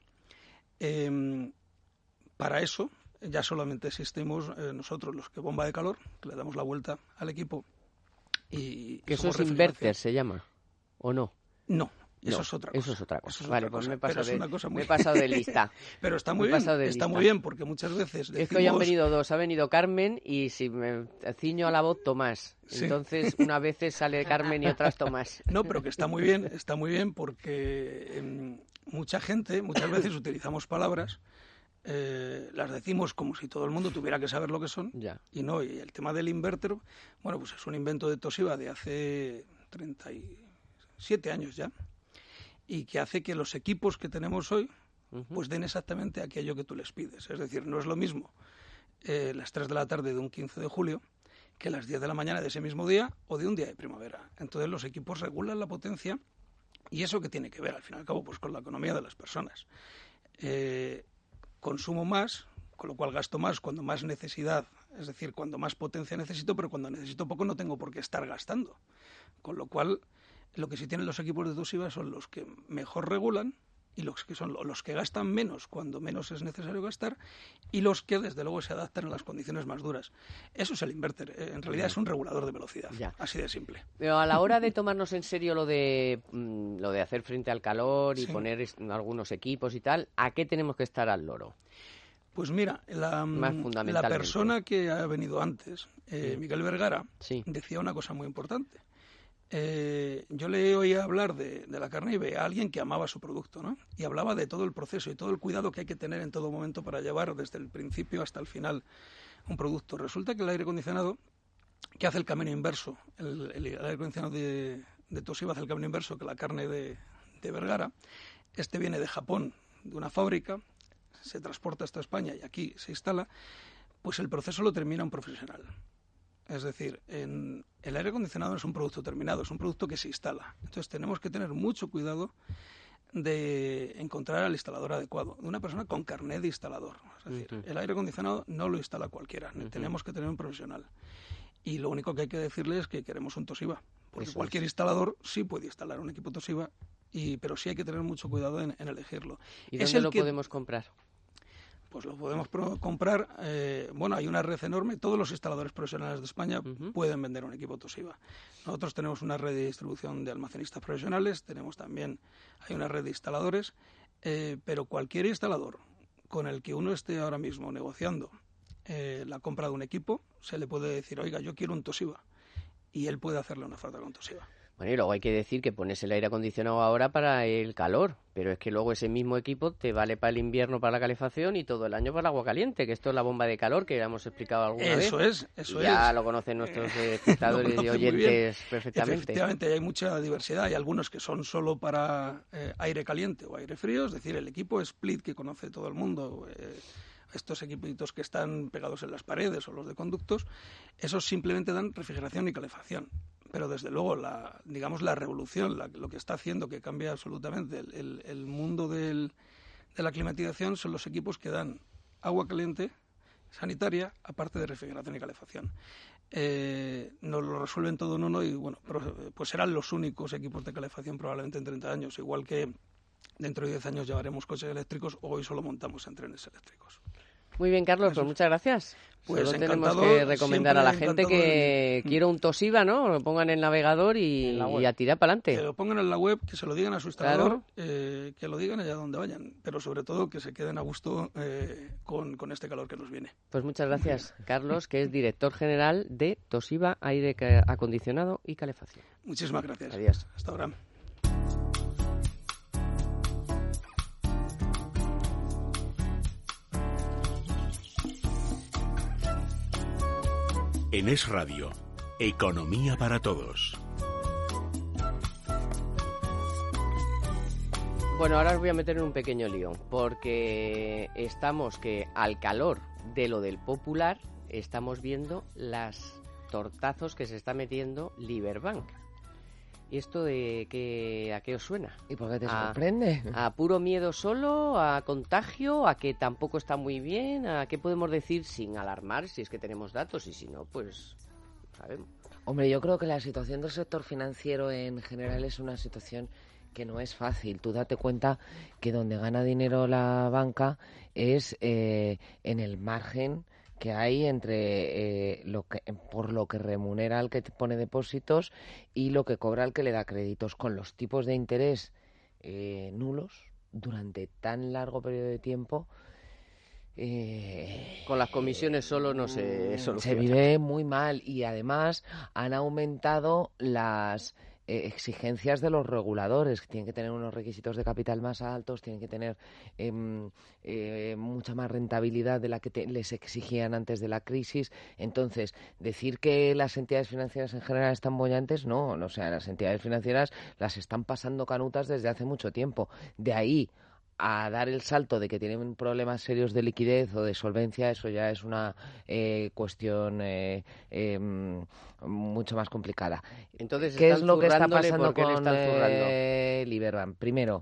Eh, para eso ya solamente existimos eh, nosotros los que bomba de calor, que le damos la vuelta al equipo. Y, ¿Que y eso somos es inverter, se llama? ¿O no? No, eso No, es otra cosa. Eso es otra cosa. Eso es Vale, otra pues cosa, me he pero pasado, es de, una cosa muy- me he pasado de lista. Pero está Me muy he bien, pasado de está lista. muy bien, porque muchas veces Es que hoy han decimos- venido dos. Ha venido Carmen y si me ciño a la voz, Tomás. Sí. Entonces, unas veces sale Carmen y otras Tomás. No, pero que está muy bien, está muy bien porque em, mucha gente, muchas veces utilizamos palabras, eh, las decimos como si todo el mundo tuviera que saber lo que son, Ya. y no, y el tema del inverter, bueno, pues es un invento de Toshiba de hace treinta y siete años ya, y que hace que los equipos que tenemos hoy pues den exactamente aquello que tú les pides. Es decir, no es lo mismo eh, las tres de la tarde de un quince de julio que las diez de la mañana de ese mismo día o de un día de primavera. Entonces los equipos regulan la potencia, y eso que tiene que ver, al fin y al cabo, pues con la economía de las personas. Eh, consumo más, con lo cual gasto más cuando más necesidad, es decir, cuando más potencia necesito, pero cuando necesito poco no tengo por qué estar gastando. Con lo cual, lo que sí tienen los equipos de Toshiba son los que mejor regulan y los que son los que gastan menos cuando menos es necesario gastar, y los que desde luego se adaptan a las condiciones más duras. Eso es el inverter. Eh, En realidad es un regulador de velocidad, Ya. así de simple. Pero a la hora de tomarnos en serio lo de mm, lo de hacer frente al calor y Sí. poner es- algunos equipos y tal, ¿a qué tenemos que estar al loro? Pues mira, la, Más la fundamentalmente. persona que ha venido antes, eh, Sí. Miguel Vergara, Sí. decía una cosa muy importante. Eh, yo le oía hablar de, de la carne y veía a alguien que amaba su producto, ¿no? Y hablaba de todo el proceso y todo el cuidado que hay que tener en todo momento para llevar desde el principio hasta el final un producto. Resulta que el aire acondicionado, que hace el camino inverso, el, el aire acondicionado de, de Toshiba hace el camino inverso que la carne de, de Vergara. Este viene de Japón, de una fábrica, se transporta hasta España y aquí se instala, pues el proceso lo termina un profesional. Es decir, en, el aire acondicionado no es un producto terminado, es un producto que se instala. Entonces tenemos que tener mucho cuidado de encontrar al instalador adecuado, de una persona con carnet de instalador. Es decir, Ujú. el aire acondicionado no lo instala cualquiera, Ujú. tenemos que tener un profesional. Y lo único que hay que decirle es que queremos un Toshiba, porque Eso cualquier es. instalador sí puede instalar un equipo Toshiba, y, pero sí hay que tener mucho cuidado en, en elegirlo. ¿Y Es dónde el lo que- podemos comprar? Pues lo podemos pro- comprar. Eh, bueno, hay una red enorme. Todos los instaladores profesionales de España Ujú. pueden vender un equipo Toshiba. Nosotros tenemos una red de distribución de almacenistas profesionales. Tenemos también, hay una red de instaladores. Eh, pero cualquier instalador con el que uno esté ahora mismo negociando eh, la compra de un equipo, se le puede decir, oiga, yo quiero un Toshiba. Y él puede hacerle una oferta con Toshiba. Bueno, y luego hay que decir que pones el aire acondicionado ahora para el calor, pero es que luego ese mismo equipo te vale para el invierno para la calefacción y todo el año para el agua caliente, que esto es la bomba de calor que ya hemos explicado alguna Eso vez. es, eso Y ya es. lo conocen nuestros eh, Lo espectadores y conocen muy bien. oyentes perfectamente. Efectivamente, hay mucha diversidad. Hay algunos que son solo para eh, aire caliente o aire frío, es decir, el equipo split que conoce todo el mundo, eh, estos equipitos que están pegados en las paredes o los de conductos, esos simplemente dan refrigeración y calefacción. Pero desde luego, la, digamos, la revolución, la- lo que está haciendo que cambia absolutamente el, el- el mundo del- de la climatización son los equipos que dan agua caliente, sanitaria, aparte de refrigeración y calefacción. Eh, nos lo resuelven todo en uno y, bueno, pero, pues serán los únicos equipos de calefacción probablemente en treinta años, igual que dentro de diez años llevaremos coches eléctricos o hoy solo montamos en trenes eléctricos. Muy bien, Carlos, pues muchas gracias. Pues Solo tenemos encantado, que recomendar a la siempre gente encantado que de- quiero un Toshiba, ¿no? Lo pongan en el navegador y, En la web. y a tirar para Que adelante. lo pongan en la web, que se lo digan a su instalador, Claro. eh, que lo digan allá donde vayan, pero sobre todo que se queden a gusto eh, con, con este calor que nos viene. Pues muchas gracias, Carlos, que es director general de Toshiba Aire Ca- Acondicionado y Calefacción. Muchísimas gracias. Adiós. Hasta ahora. En Es Radio, Economía para Todos. Bueno, ahora os voy a meter en un pequeño lío, porque estamos que al calor de lo del Popular estamos viendo las tortazos que se está metiendo Liberbank. ¿Y esto de qué, a qué os suena? ¿Y por qué te A- sorprende? ¿A puro miedo solo? ¿A contagio? ¿A que tampoco está muy bien? ¿A qué podemos decir sin alarmar si es que tenemos datos? Y si no, pues sabemos. Hombre, yo creo que la situación del sector financiero en general es una situación que no es fácil. Tú date cuenta que donde gana dinero la banca es eh, en el margen que hay entre eh, lo que por lo que remunera al que te pone depósitos y lo que cobra al que le da créditos, con los tipos de interés eh, nulos durante tan largo periodo de tiempo. Eh, Con las comisiones solo no se se soluciona. vive muy mal y además han aumentado las eh, exigencias de los reguladores, que tienen que tener unos requisitos de capital más altos, tienen que tener em, eh, mucha más rentabilidad de la que te- les exigían antes de la crisis. Entonces, decir que las entidades financieras en general están bollantes, no, no, o sea, las entidades financieras las están pasando canutas desde hace mucho tiempo. De ahí a dar el salto de que tienen problemas serios de liquidez o de solvencia, eso ya es una eh, cuestión eh, eh, mucho más complicada. Entonces, ¿Qué es están lo que está zurrándole pasando porque le con están zurrando. eh, Liberbank? Primero,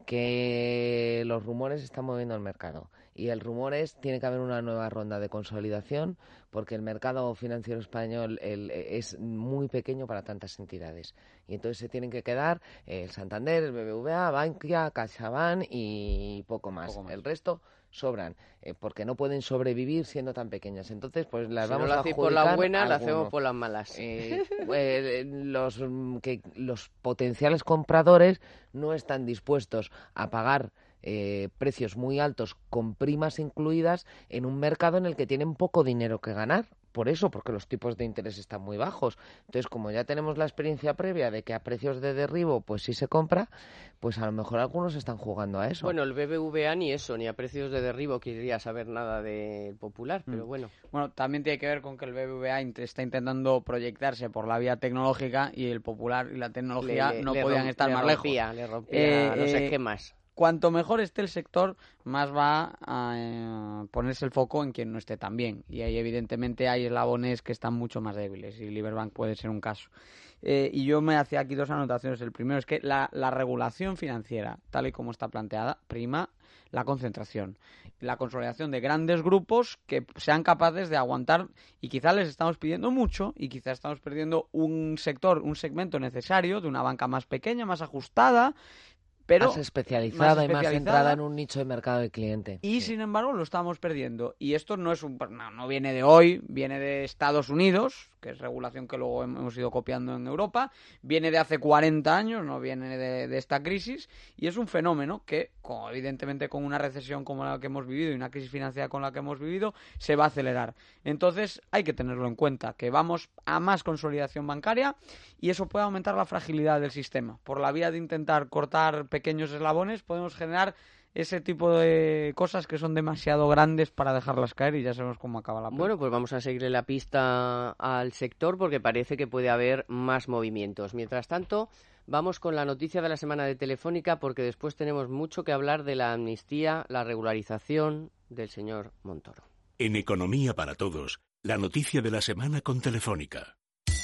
que los rumores están moviendo el mercado. Y el rumor es, tiene que haber una nueva ronda de consolidación porque el mercado financiero español el- es muy pequeño para tantas entidades. Y entonces se tienen que quedar eh, el Santander, el B B V A, Bankia, CaixaBank y poco más. Poco más. El resto sobran, eh, porque no pueden sobrevivir siendo tan pequeñas. Entonces, pues las Si no vamos lo a hacéis por la adjudicar buena, a lo hacemos alguno. por las malas. Eh, eh, los, mm, que los potenciales compradores no están dispuestos a pagar eh, precios muy altos con primas incluidas en un mercado en el que tienen poco dinero que ganar. Por eso, porque los tipos de interés están muy bajos. Entonces, como ya tenemos la experiencia previa de que a precios de derribo pues sí se compra, pues a lo mejor algunos están jugando a eso. Bueno, el B B V A ni eso, ni a precios de derribo quería saber nada del Popular, pero Mm. bueno. Bueno, también tiene que ver con que el B B V A int- está intentando proyectarse por la vía tecnológica y el Popular y la tecnología le- no le podían rom- estar le más rompía, lejos. Le rompía Eh, los eh, esquemas. Cuanto mejor esté el sector, más va a eh, ponerse el foco en quien no esté tan bien. Y ahí, evidentemente, hay eslabones que están mucho más débiles, y Liberbank puede ser un caso. Eh, y yo me hacía aquí dos anotaciones. El primero es que la, la regulación financiera, tal y como está planteada, prima la concentración, la consolidación de grandes grupos que sean capaces de aguantar, y quizás les estamos pidiendo mucho y quizás estamos perdiendo un sector, un segmento necesario de una banca más pequeña, más ajustada, pero más especializada más y más especializada. centrada en un nicho de mercado de cliente. Y sin embargo lo estamos perdiendo. Y esto no es un no, no viene de hoy, viene de Estados Unidos, que es regulación que luego hemos ido copiando en Europa, viene de hace cuarenta años, no viene de, de esta crisis, y es un fenómeno que, como evidentemente con una recesión como la que hemos vivido y una crisis financiera con la que hemos vivido, se va a acelerar. Entonces hay que tenerlo en cuenta, que vamos a más consolidación bancaria y eso puede aumentar la fragilidad del sistema. Por la vía de intentar cortar pequeños eslabones podemos generar ese tipo de cosas que son demasiado grandes para dejarlas caer, y ya sabemos cómo acaba la película. Bueno, pues vamos a seguirle la pista al sector porque parece que puede haber más movimientos. Mientras tanto, vamos con la noticia de la semana de Telefónica porque después tenemos mucho que hablar de la amnistía, la regularización del señor Montoro. En Economía para Todos, la noticia de la semana con Telefónica.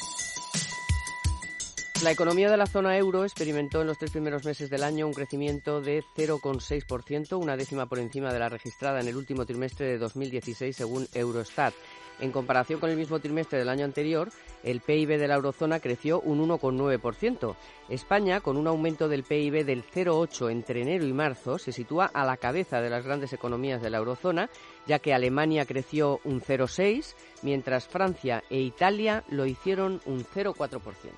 La economía de la zona euro experimentó en los tres primeros meses del año un crecimiento de cero coma seis por ciento, una décima por encima de la registrada en el último trimestre de dos mil dieciséis según Eurostat. En comparación con el mismo trimestre del año anterior, el P I B de la eurozona creció un uno coma nueve por ciento. España, con un aumento del P I B del cero coma ocho por ciento entre enero y marzo, se sitúa a la cabeza de las grandes economías de la eurozona, ya que Alemania creció un cero coma seis por ciento, mientras Francia e Italia lo hicieron un cero coma cuatro por ciento.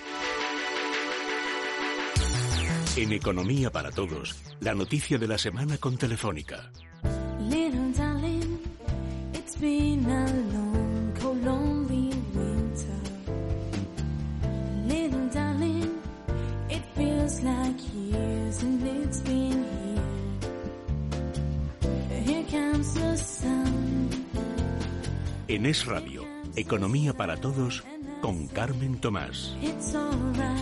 En Economía para Todos, la noticia de la semana con Telefónica. Little darling, it's been a long, cold, lonely winter. Little darling, it feels like years and it's been here. Here comes the sun. En Es Radio, Economía para Todos, con Carmen Tomás. It's alright.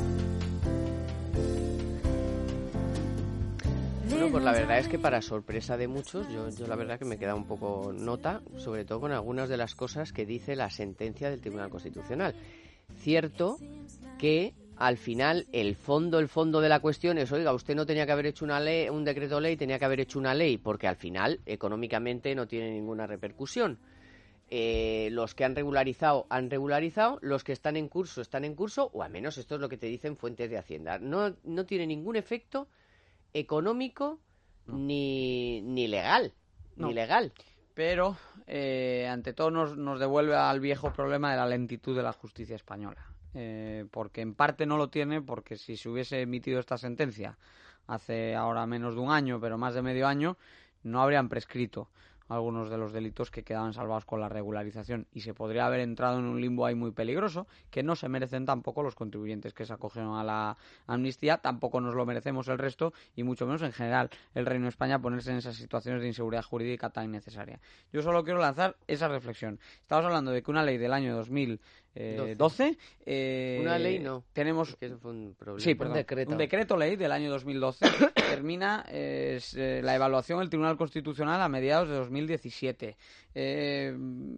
Bueno, pues la verdad es que para sorpresa de muchos, yo, yo la verdad que me queda un poco nota, sobre todo con algunas de las cosas que dice la sentencia del Tribunal Constitucional. Cierto que al final el fondo, el fondo de la cuestión es, oiga, usted no tenía que haber hecho una ley, un decreto ley, tenía que haber hecho una ley, porque al final económicamente no tiene ninguna repercusión. Eh, los que han regularizado, han regularizado, los que están en curso, están en curso, o al menos esto es lo que te dicen fuentes de Hacienda. No, no tiene ningún efecto económico no. ni, ni legal, no. ni legal. Pero, eh, ante todo, nos, nos devuelve al viejo problema de la lentitud de la justicia española. Eh, porque en parte no lo tiene, porque si se hubiese emitido esta sentencia hace ahora menos de un año, pero más de medio año, no habrían prescrito algunos de los delitos que quedaban salvados con la regularización y se podría haber entrado en un limbo ahí muy peligroso que no se merecen tampoco los contribuyentes que se acogieron a la amnistía, tampoco nos lo merecemos el resto y mucho menos en general el Reino de España ponerse en esas situaciones de inseguridad jurídica tan innecesaria. Yo solo quiero lanzar esa reflexión. Estamos hablando de que una ley del año dos mil doce eh, una ley no tenemos es que eso fue un problema. Sí, perdón, un decreto un decreto ley del año dos mil doce termina eh, la evaluación del Tribunal Constitucional a mediados de dos mil diecisiete. Eh,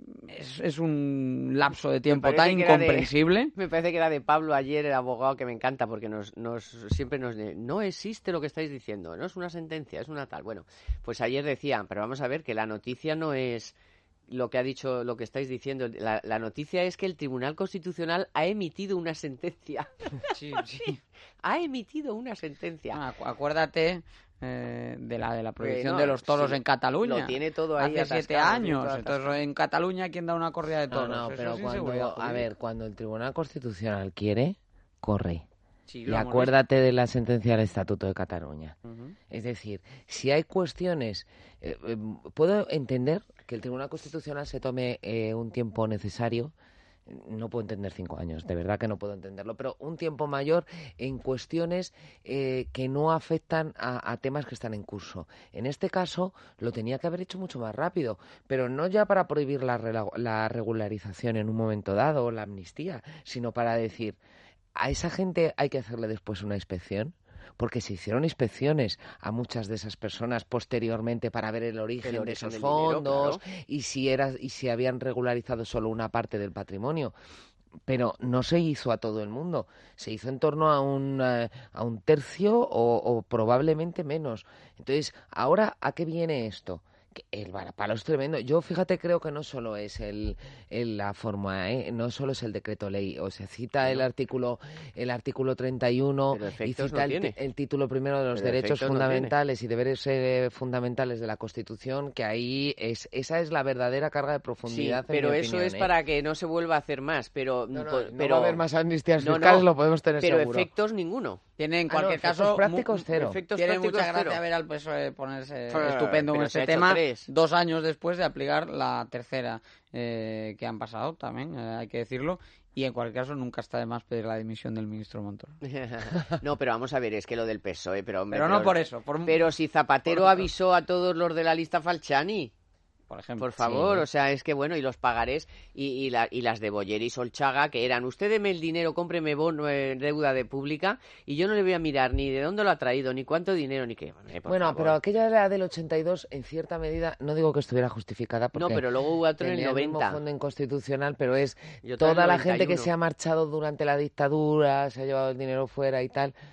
es, es un lapso de tiempo tan incomprensible. De, me parece que era de Pablo ayer, el abogado, que me encanta porque nos, nos siempre nos de, no existe lo que estáis diciendo, no es una sentencia, es una tal. Bueno, pues ayer decía, pero vamos a ver que la noticia no es lo que ha dicho, lo que estáis diciendo. La, la noticia es que el Tribunal Constitucional ha emitido una sentencia. Sí, sí. Ha emitido una sentencia. Ah, acu- acuérdate eh, de la de la prohibición no, de los toros sí, en Cataluña. Lo tiene todo ahí hace siete años. Entonces, en Cataluña, ¿quién da una corrida de toros? No, no, pero Eso cuando, a ver, cuando el Tribunal Constitucional quiere, corre. Sí, y acuérdate visto. de la sentencia del Estatuto de Cataluña. Uh-huh. Es decir, si hay cuestiones... Eh, eh, puedo entender que el Tribunal Constitucional se tome eh, un tiempo necesario. No puedo entender cinco años, de verdad que no puedo entenderlo, pero un tiempo mayor en cuestiones eh, que no afectan a, a temas que están en curso. En este caso lo tenía que haber hecho mucho más rápido, pero no ya para prohibir la, la regularización en un momento dado o la amnistía, sino para decir... ¿A esa gente hay que hacerle después una inspección? Porque se hicieron inspecciones a muchas de esas personas posteriormente para ver el origen, el origen de esos fondos dinero, claro. y si era y si habían regularizado solo una parte del patrimonio. Pero no se hizo a todo el mundo, se hizo en torno a un, a, a un tercio o, o probablemente menos. Entonces, ¿ahora a qué viene esto? El varapalo es tremendo. Yo, fíjate, creo que no solo es el, el la forma, ¿eh? no solo es el decreto ley, o se cita no. el artículo el artículo treinta y uno y cita no el, el título primero de los Pero derechos fundamentales no y deberes eh, fundamentales de la Constitución, que ahí es esa es la verdadera carga de profundidad. Sí, pero en mi eso opinión, es ¿eh? para que no se vuelva a hacer más. Pero no, no, pero, no va a haber más amnistías fiscales, no, no, lo podemos tener pero seguro. Pero efectos ninguno. Tiene en cualquier ah, no, caso prácticos cero. Efectos Tiene prácticos mucha gracia cero. ver al P S O E ponerse pero, estupendo con este tema tres. dos años después de aplicar la tercera eh, que han pasado también, eh, hay que decirlo. Y en cualquier caso nunca está de más pedir la dimisión del ministro Montoro. No, pero vamos a ver, es que lo del P S O E, pero hombre, pero, pero no por eso. Por, pero si Zapatero por avisó a todos los de la lista Falciani. Por ejemplo. Por favor, sí. o sea, es que bueno, y los pagarés y, y, la, y las de Boyer y Solchaga, que eran, usted deme el dinero, cómpreme bono, eh, deuda de pública, y yo no le voy a mirar ni de dónde lo ha traído, ni cuánto dinero, ni qué. Eh, bueno, favor. Pero aquella era del ochenta y dos, en cierta medida, no digo que estuviera justificada, porque no, pero luego hubo otro en el noventa. El mismo fondo inconstitucional, pero es toda la gente que se ha marchado durante la dictadura, se ha llevado el dinero fuera y tal...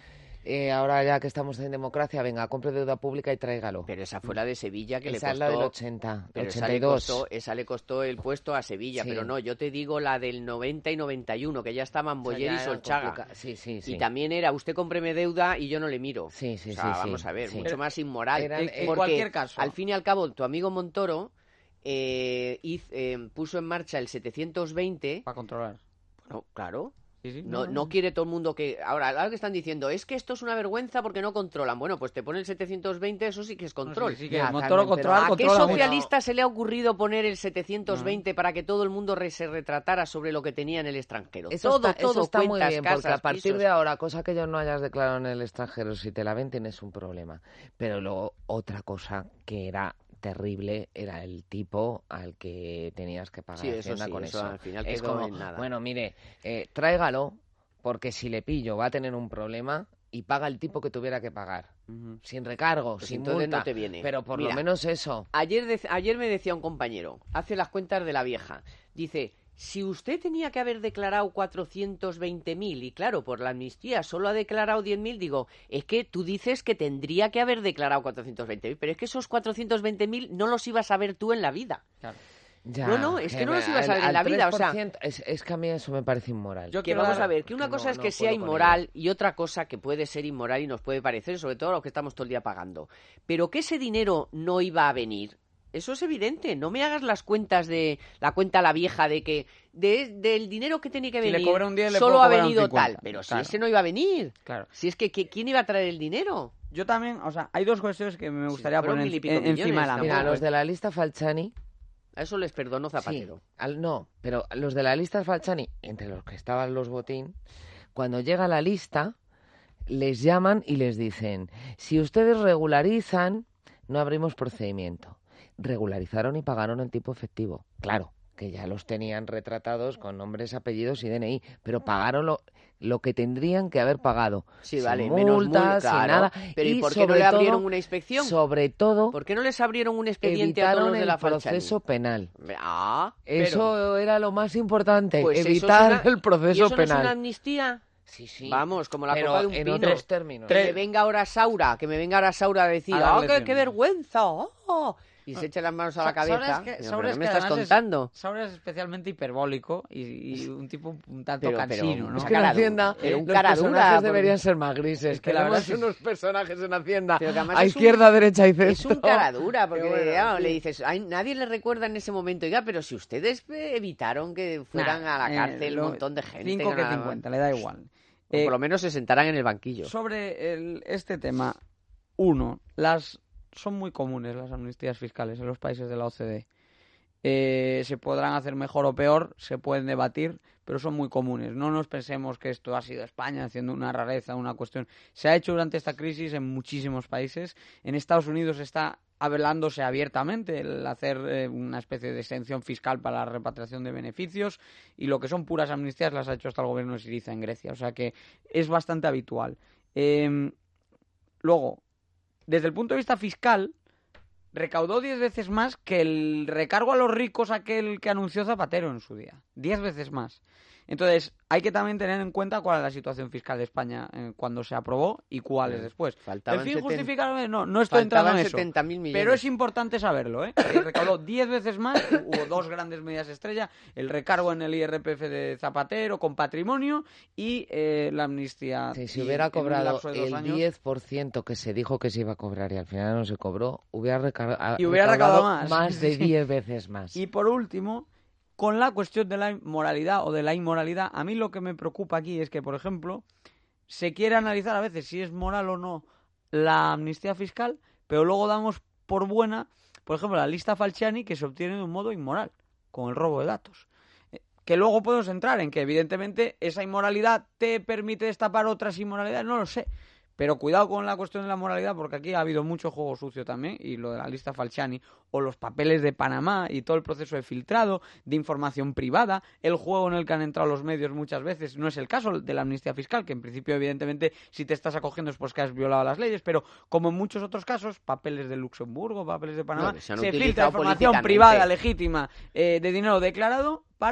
eh, ahora ya que estamos en democracia, venga, compre deuda pública y tráigalo. Pero esa fue la de Sevilla que esa le costó... es la del ochenta, pero ochenta esa y le, dos. costó, esa le costó el puesto a Sevilla, Sí. pero no, yo te digo la del noventa y noventa y uno, que ya estaban O sea, Boyer ya y era Solchaga. complica- Sí, sí, sí. Y también era, usted cómpreme deuda y yo no le miro. Sí, sí, o sea, sí, sí, vamos a ver, sí. mucho más inmoral. Era- en porque cualquier caso. al fin y al cabo, tu amigo Montoro eh, hiz- eh, puso en marcha el setecientos veinte... Para controlar. No, claro. Sí, sí, No, no quiere todo el mundo que... Ahora, ahora que están diciendo, es que esto es una vergüenza porque no controlan. Bueno, pues te pone el setecientos veinte, eso sí que es control. sí, sí que Ya, Montoro Carmen, controla, pero ¿A qué controla mucho. socialista se le ha ocurrido poner el setecientos veinte para que todo el mundo re- se retratara sobre lo que tenía en el extranjero? Eso todo, está, todo, eso está muy cuentas, bien, casas, porque a partir pisos. de ahora, cosa que yo no hayas declarado en el extranjero, si te la ven tienes un problema. Pero luego, otra cosa que era terrible era el tipo al que tenías que pagar Sí, eso Hacienda sí, con eso eso. al final Es quedó como, en nada. bueno, mire, eh, tráigalo, porque si le pillo va a tener un problema y paga el tipo que tuviera que pagar. Ujú. Sin recargo, Pues sin entonces multa. no te viene. Pero por Mira, lo menos eso. Ayer, de- ayer me decía un compañero, hace las cuentas de la vieja, dice, si usted tenía que haber declarado cuatrocientos veinte mil y claro, por la amnistía solo ha declarado diez mil, digo, es que tú dices que tendría que haber declarado cuatrocientos veinte mil, pero es que esos cuatrocientos veinte mil no los ibas a ver tú en la vida. Claro. Ya, No, no, es que no los ibas a ver en al la vida, o sea- tres por ciento, es, es que a mí eso me parece inmoral. Yo Que quiero vamos dar- a ver, que una que cosa no- es no que sea puedo con inmoral y otra cosa que puede ser inmoral y nos puede parecer, sobre todo a los que estamos todo el día pagando. Pero que ese dinero no iba a venir, eso es evidente. No me hagas las cuentas de la cuenta a la vieja de que de, del dinero que tenía que Si le venir cobra un diez, le solo puedo ha cobrar un venido cincuenta. tal. Pero Claro. si ese no iba a venir, Claro. si es que, que- ¿quién iba a traer el dinero? Yo también, o sea, hay dos cuestiones que me gustaría fueron poner mil y en- pico en- encima de la millones, mesa. Mira, tampoco, los de la lista Falciani. A eso les perdonó Zapatero. Sí, al- no, pero los de la lista Falciani, entre los que estaban los Botín, cuando llega la lista, les llaman y les dicen, si ustedes regularizan, no abrimos procedimiento. Regularizaron y pagaron en tipo efectivo. Claro, que ya los tenían retratados con nombres, apellidos y D N I, pero pagaron lo, lo que tendrían que haber pagado. Sí, sin vale, menos multas, multa, sin claro. nada. Pero ¿y y por qué no sobre le abrieron todo- una inspección? Sobre todo, ¿Por qué no les abrieron un expediente a todos evitaron los de el la Falciani? proceso penal. Ah, pero- Eso era lo más importante, Pues eso evitar es una- el proceso ¿y eso penal. no es una amnistía? Sí, sí. Vamos, como la pero copa de un en pino. otros términos. Que me venga ahora Saura, que me venga ahora Saura a decir, A ¡ah, darle qué, lección. qué vergüenza! oh", y se eche las manos a la Sa- Saura cabeza. es que- Digo, Saura ¿pero es qué me que estás además es- contando? Saura es especialmente hiperbólico y, y un tipo un tanto Pero- pero- cansino, ¿no? Es Una que en cara Hacienda dura, pero un los cara personajes dura, porque- deberían ser más grises. Es que la Tenemos verdad es- unos personajes en Hacienda Pero que además a es un- izquierda, derecha y centro. Es un cara dura, porque Qué bueno, claro, sí. le dices, "Ay, nadie le recuerda en ese momento, oiga, pero si ustedes eh, evitaron que fueran Nah, a la eh, cárcel lo- un montón de gente. cinco que nada más". cincuenta, le da igual. O Eh, por lo menos se sentarán en el banquillo. Sobre el- este tema, uno, las son muy comunes las amnistías fiscales en los países de la O C D E. Eh, se podrán hacer mejor o peor, se pueden debatir, pero son muy comunes. No nos pensemos que esto ha sido España haciendo una rareza, una cuestión. Se ha hecho durante esta crisis en muchísimos países. En Estados Unidos está hablándose abiertamente el hacer eh, una especie de exención fiscal para la repatriación de beneficios, y lo que son puras amnistías las ha hecho hasta el gobierno de Syriza en Grecia. O sea que es bastante habitual. Eh, luego, desde el punto de vista fiscal, recaudó diez veces más que el recargo a los ricos aquel que anunció Zapatero en su día. Diez veces más. Entonces, hay que también tener en cuenta cuál es la situación fiscal de España eh, cuando se aprobó y cuál es después. Faltaban ¿El fin seten- justifica? No, no estoy entrando Faltaban en eso. setenta mil millones. Pero es importante saberlo, ¿eh? Que recaudó diez veces más, hubo dos grandes medidas estrella, el recargo en el I R P F de Zapatero con patrimonio y eh, la amnistía. Sí, si Y hubiera en un cobrado lapso de dos el años- diez por ciento que se dijo que se iba a cobrar y al final no se cobró, hubiera, recar- Y hubiera recaudado recaudado más. de Sí. diez veces más. Y por último, con la cuestión de la moralidad o de la inmoralidad, a mí lo que me preocupa aquí es que, por ejemplo, se quiere analizar a veces si es moral o no la amnistía fiscal, pero luego damos por buena, por ejemplo, la lista Falciani, que se obtiene de un modo inmoral, con el robo de datos. Eh, Que luego podemos entrar en que, evidentemente, esa inmoralidad te permite destapar otras inmoralidades, no lo sé. Pero cuidado con la cuestión de la moralidad, porque aquí ha habido mucho juego sucio también, y lo de la lista Falciani, o los papeles de Panamá, y todo el proceso de filtrado, de información privada, el juego en el que han entrado los medios muchas veces. No es el caso de la amnistía fiscal, que en principio, evidentemente, si te estás acogiendo es porque has violado las leyes, pero como en muchos otros casos, papeles de Luxemburgo, papeles de Panamá, No, que se han se utilizado filtra información políticamente. privada, legítima, eh, de dinero declarado para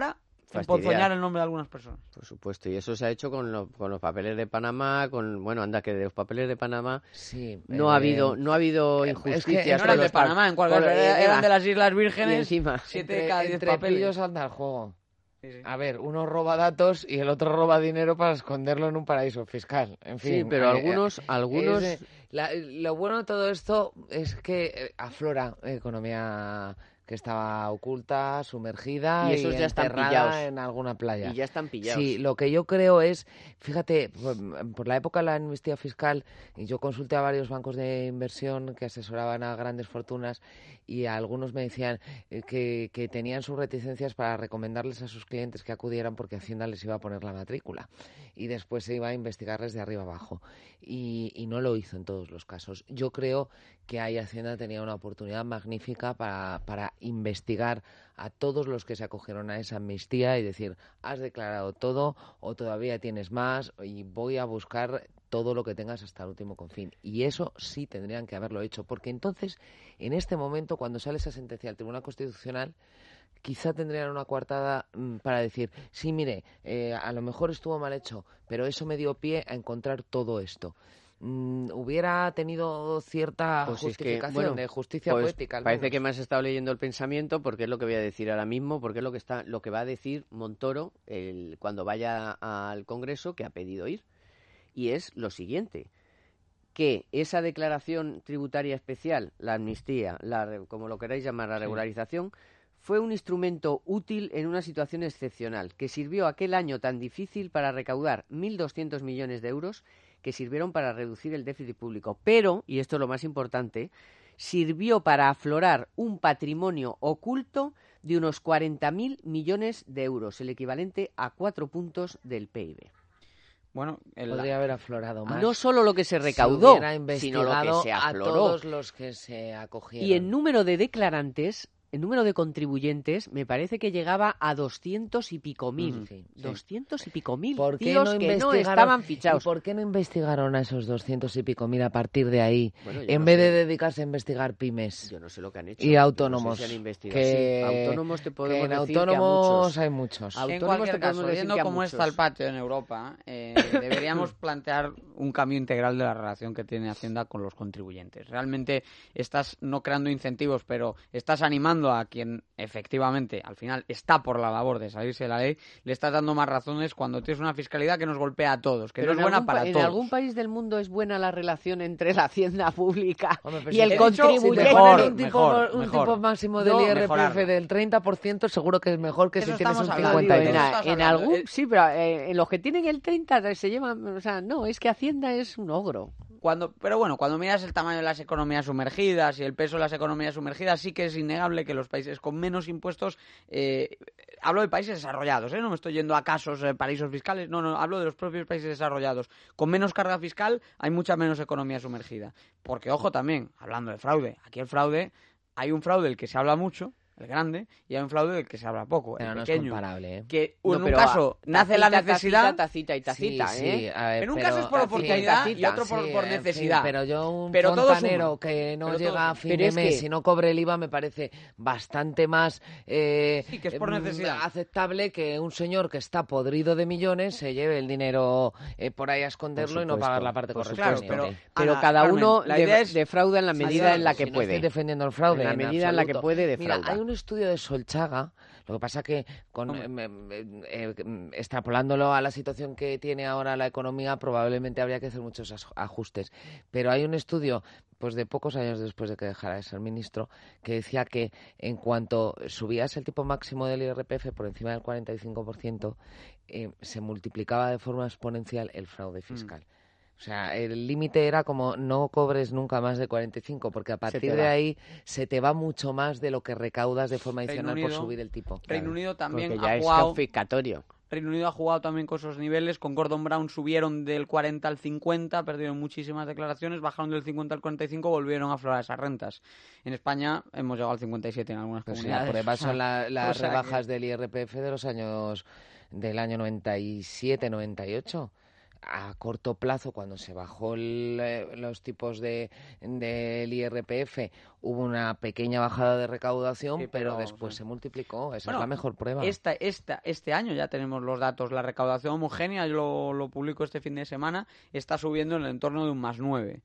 emponzoñar el nombre de algunas personas. Por supuesto, y eso se ha hecho con, lo, con los papeles de Panamá, con bueno, anda que de los papeles de Panamá sí, no eh, ha habido no ha habido injusticias. Es que no eran de Panamá, en cualquier caso, eran, eran de las Islas Vírgenes. Encima, siete entre, de cada diez entre papeles. pillos anda el juego. Sí, sí. A ver, uno roba datos y el otro roba dinero para esconderlo en un paraíso fiscal. En fin, sí, pero eh, algunos, eh, algunos. es, eh, la, lo bueno de todo esto es que eh, aflora economía que estaba oculta, sumergida y esos y ya están enterrada pillados en alguna playa. Y ya están pillados. Sí, lo que yo creo es, fíjate, por, por la época de la amnistía fiscal, yo consulté a varios bancos de inversión que asesoraban a grandes fortunas y a algunos me decían eh, que, que tenían sus reticencias para recomendarles a sus clientes que acudieran porque Hacienda les iba a poner la matrícula y después se iba a investigarles de arriba abajo. Y, y no lo hizo en todos los casos. Yo creo que ahí Hacienda tenía una oportunidad magnífica para, para investigar a todos los que se acogieron a esa amnistía y decir, has declarado todo o todavía tienes más y voy a buscar todo lo que tengas hasta el último confín. Y eso sí tendrían que haberlo hecho, porque entonces, en este momento, cuando sale esa sentencia del Tribunal Constitucional, quizá tendrían una coartada mmm, para decir, sí, mire, eh, a lo mejor estuvo mal hecho, pero eso me dio pie a encontrar todo esto. Mm, hubiera tenido cierta pues justificación es que, bueno, de justicia pues poética. Al parece menos. que me has estado leyendo el pensamiento porque es lo que voy a decir ahora mismo, porque es lo que está, lo que va a decir Montoro el, cuando vaya al Congreso, que ha pedido ir, y es lo siguiente, que esa declaración tributaria especial, la amnistía, la, como lo queráis llamar, la regularización, sí, fue un instrumento útil en una situación excepcional, que sirvió aquel año tan difícil para recaudar mil doscientos millones de euros que sirvieron para reducir el déficit público. Pero, y esto es lo más importante, sirvió para aflorar un patrimonio oculto de unos cuarenta mil millones de euros, el equivalente a cuatro puntos del P I B. Bueno, el... podría haber aflorado más. No solo lo que se recaudó, si sino lo que se afloró. A todos los que se acogieron. Y en número de declarantes, el número de contribuyentes me parece que llegaba a doscientos y pico mil. Mm, sí, doscientos sí. y pico mil ¿Por qué tíos no que no estaban fichados. ¿Y por qué no investigaron a esos doscientos y pico mil a partir de ahí, bueno, en no vez sé. de dedicarse a investigar pymes? Yo no sé lo que han hecho. Y autónomos. No sé si han investigado. Que... Sí, autónomos te podemos que en decir autónomos que a muchos. hay muchos. En cualquier caso, viendo cómo está el patio en Europa, eh, deberíamos plantear un cambio integral de la relación que tiene Hacienda con los contribuyentes. Realmente estás no creando incentivos, pero estás animando a quien efectivamente al final está por la labor de salirse de la ley, le estás dando más razones cuando tienes una fiscalidad que nos golpea a todos, que pero no es buena para ¿en todos. ¿En algún país del mundo es buena la relación entre la hacienda pública Hombre, y si el te contribuyente? Si te mejor, ponen un tipo, mejor, un mejor. tipo máximo del No, I R P F mejorarlo. del treinta por ciento, seguro que es mejor que Eso si tienes un estamos hablando, cincuenta y en, dos. Estás en hablando. algún, Eh, sí, pero eh, en los que tienen el treinta se llevan, o sea, no, es que Hacienda es un ogro. Cuando, pero bueno, cuando miras el tamaño de las economías sumergidas y el peso de las economías sumergidas, sí que es innegable que los países con menos impuestos, eh, hablo de países desarrollados, ¿eh? No me estoy yendo a casos, eh, paraísos fiscales, no, no, hablo de los propios países desarrollados. Con menos carga fiscal hay mucha menos economía sumergida. Porque, ojo también, hablando de fraude, aquí el fraude, hay un fraude del que se habla mucho, el grande, y hay un fraude del que se habla poco, Pero el no es pequeño. comparable, ¿eh? Que No, en un pero caso a- nace tacita, la necesidad... Tacita, tacita y tacita, Sí, ¿eh? sí, a ver, En un pero- caso es por tacita, oportunidad tacita, y otro por, sí, por en fin, necesidad. pero yo un Pero todo fontanero suma. que no Pero todo llega suma. a fin Pero de es mes que- y no cobre el I V A me parece bastante más eh, Sí, que es por mm, necesidad. aceptable que un señor que está podrido de millones se lleve el dinero eh, por ahí a esconderlo y no supuesto, pagar la parte por correspondiente. supuesto. Claro, Pero Ana, cada Carmen, uno la de- idea es- defrauda en la medida Sí, en la si que no puede. estoy defendiendo el fraude. En la en medida en la que absoluto. puede, Mira, defrauda. hay un estudio de Solchaga, lo que pasa que con, Hombre. eh, eh, eh, extrapolándolo a la situación que tiene ahora la economía, probablemente habría que hacer muchos as- ajustes. Pero hay un estudio, pues de pocos años después de que dejara de ser ministro, que decía que en cuanto subías el tipo máximo del I R P F por encima del cuarenta y cinco por ciento, eh, se multiplicaba de forma exponencial el fraude fiscal. Mm. O sea, el límite era como no cobres nunca más de cuarenta y cinco, porque a partir te de va. ahí se te va mucho más de lo que recaudas de forma adicional Reino por Unido- subir el tipo. Reino Unido también Porque ya ha es jugado... confiscatorio. Reino Unido ha jugado también con esos niveles. Con Gordon Brown subieron del cuarenta al cincuenta, perdieron muchísimas declaraciones, bajaron del cincuenta al cuarenta y cinco, volvieron a aflorar esas rentas. En España hemos llegado al cincuenta y siete en algunas Pues sí, comunidades. la prueba O sea, son la- las o sea rebajas que- del I R P F de los años del año noventa y siete, noventa y ocho. a corto plazo, cuando se bajó el, eh, los tipos de del I R P F, hubo una pequeña bajada de recaudación, Sí, pero, pero, después sí. se multiplicó. Esa Bueno, es la mejor prueba. Esta, esta, este año ya tenemos los datos. La recaudación homogénea, yo lo, lo publico este fin de semana, está subiendo en el entorno de un más nueve.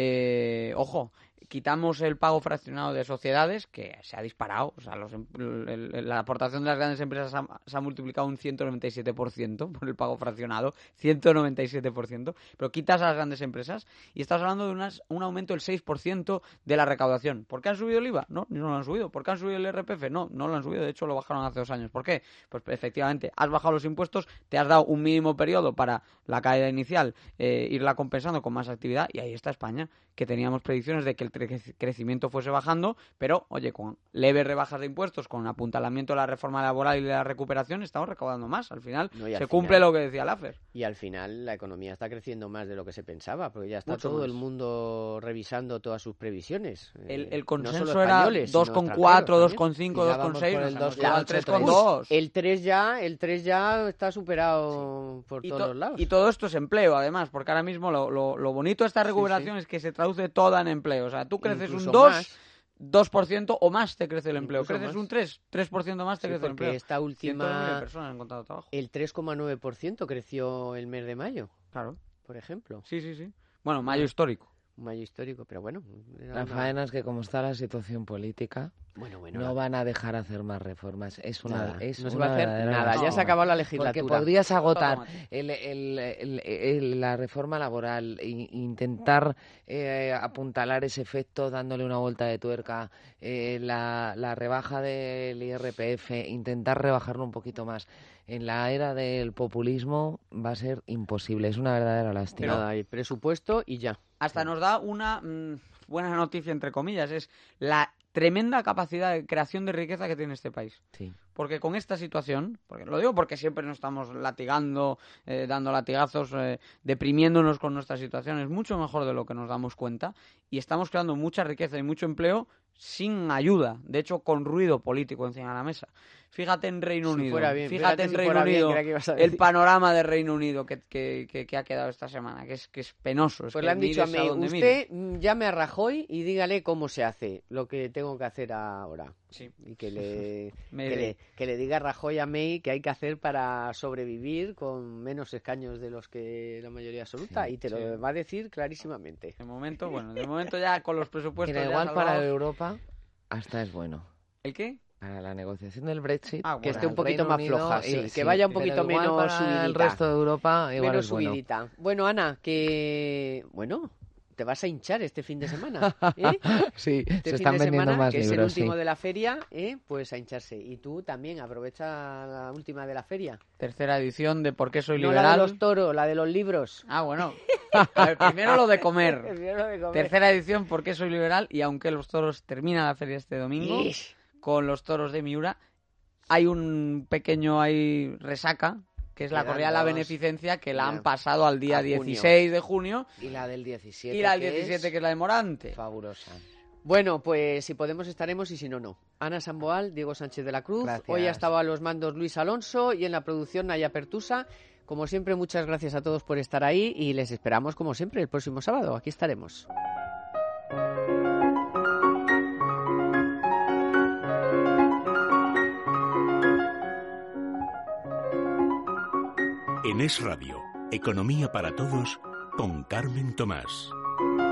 Eh, ojo, quitamos el pago fraccionado de sociedades, que se ha disparado. O sea, los, el, el, la aportación de las grandes empresas ha, se ha multiplicado un ciento noventa y siete por ciento por el pago fraccionado, ciento noventa y siete por ciento. Pero quitas a las grandes empresas y estás hablando de unas, un aumento del seis por ciento de la recaudación. ¿Por qué han subido el I V A? No, no lo han subido. ¿Por qué han subido el I R P F? No, no lo han subido. De hecho, lo bajaron hace dos años. ¿Por qué? Pues efectivamente, has bajado los impuestos, te has dado un mínimo periodo para la caída inicial, eh, irla compensando con más actividad, y ahí está España, que teníamos predicciones de que el crecimiento fuese bajando, pero, oye, con leves rebajas de impuestos, con apuntalamiento de la reforma laboral y de la recuperación, estamos recaudando más. Al final No, y al se cumple final- lo que decía Laffer. Y al final la economía está creciendo más de lo que se pensaba, porque ya está Mucho todo más. el mundo revisando todas sus previsiones. El, Eh, el no consenso solo era españoles, sino dos coma cuatro, extranjeros dos también. coma cinco, Y ya dos coma vamos seis, por el nos hemos dos ido al coma ocho, tres coma tres. dos. El tres ya, el tres ya está superado por Y, todos to- los lados. y todo esto es empleo, además, porque ahora mismo lo, lo, lo bonito de esta recuperación es que se traduce toda en empleo. O sea, tú creces Incluso un dos, más. dos por ciento o más te crece el empleo. Incluso Creces más. un tres, tres por ciento más te Sí, crece el porque empleo. esta ciento nueve última, personas han encontrado trabajo. el tres coma nueve por ciento creció el mes de mayo, Claro. por ejemplo. Sí, sí, sí. Bueno, mayo histórico. Un mayo histórico, pero bueno. era La una- faena es que, como está la situación política, Bueno, bueno. no la- van a dejar hacer más reformas. Es una, nada, es no se una va a hacer verdadera nada. Ya se lástima. ha acabado la Porque legislatura. podrías agotar Automático. el, el- el- el- la reforma laboral, e intentar eh, apuntalar ese efecto dándole una vuelta de tuerca, eh, la, la rebaja del I R P F, intentar rebajarlo un poquito más. En la era del populismo va a ser imposible. Es una verdadera lástima. Nada, hay presupuesto y ya. Hasta nos da una mm, buena noticia, entre comillas, es la tremenda capacidad de creación de riqueza que tiene este país. Sí. Porque con esta situación, porque lo digo porque siempre nos estamos latigando, eh, dando latigazos, eh, deprimiéndonos con nuestra situación, es mucho mejor de lo que nos damos cuenta, y estamos creando mucha riqueza y mucho empleo sin ayuda, de hecho con ruido político encima de la mesa. Fíjate en Reino Si Unido, fuera bien, fíjate fíjate en si Reino fuera bien, Unido, creía que ibas a el decir. panorama de Reino Unido que, que, que, que ha quedado esta semana, que es, que es penoso. Es Pues que le han dicho a mires May, donde usted mires. mm, llame a Rajoy y dígale cómo se hace lo que tengo que hacer ahora. Sí. Y que le, Me- que le, que le diga a Rajoy a May que hay que hacer para sobrevivir con menos escaños de los que la mayoría absoluta. Sí, y te sí. lo va a decir clarísimamente. De momento, bueno, de momento ya con los presupuestos Mira, ya igual para salvados. Europa hasta es bueno. ¿El qué? Para la negociación del Brexit, Ah, Que bueno, esté un el poquito Reino más Unido, floja, y- sí, que vaya un pero poquito igual menos para el subidita. resto de Europa igual Menos es bueno. subidita. Bueno, Ana, que... Bueno, te vas a hinchar este fin de semana. ¿eh? Sí, Este se fin están de vendiendo semana, más que es el libros, sí. último de la feria, ¿eh? Pues a hincharse. Y tú también, aprovecha la última de la feria. Tercera edición de ¿Por qué soy No liberal? la de los toros, la de los libros. Ah, bueno. A ver, primero lo de comer. Primero de comer. Tercera edición, ¿Por qué soy liberal? Y aunque los toros termina la feria este domingo, Ish. con los toros de Miura, hay un pequeño ahí resaca, que es la Quedan corrida de la dos. beneficencia, que la Ya. han pasado al día A junio. dieciséis de junio, Y la del diecisiete. y la del que diecisiete, es que es la de Morante. fabulosa. Bueno, pues si podemos estaremos y si no, no. Ana Samboal, Diego Sánchez de la Cruz. Gracias. Hoy ha estado a los mandos Luis Alonso y en la producción Naya Pertusa. Como siempre, muchas gracias a todos por estar ahí y les esperamos, como siempre, el próximo sábado. Aquí estaremos. En Es Radio, Economía para Todos, con Carmen Tomás.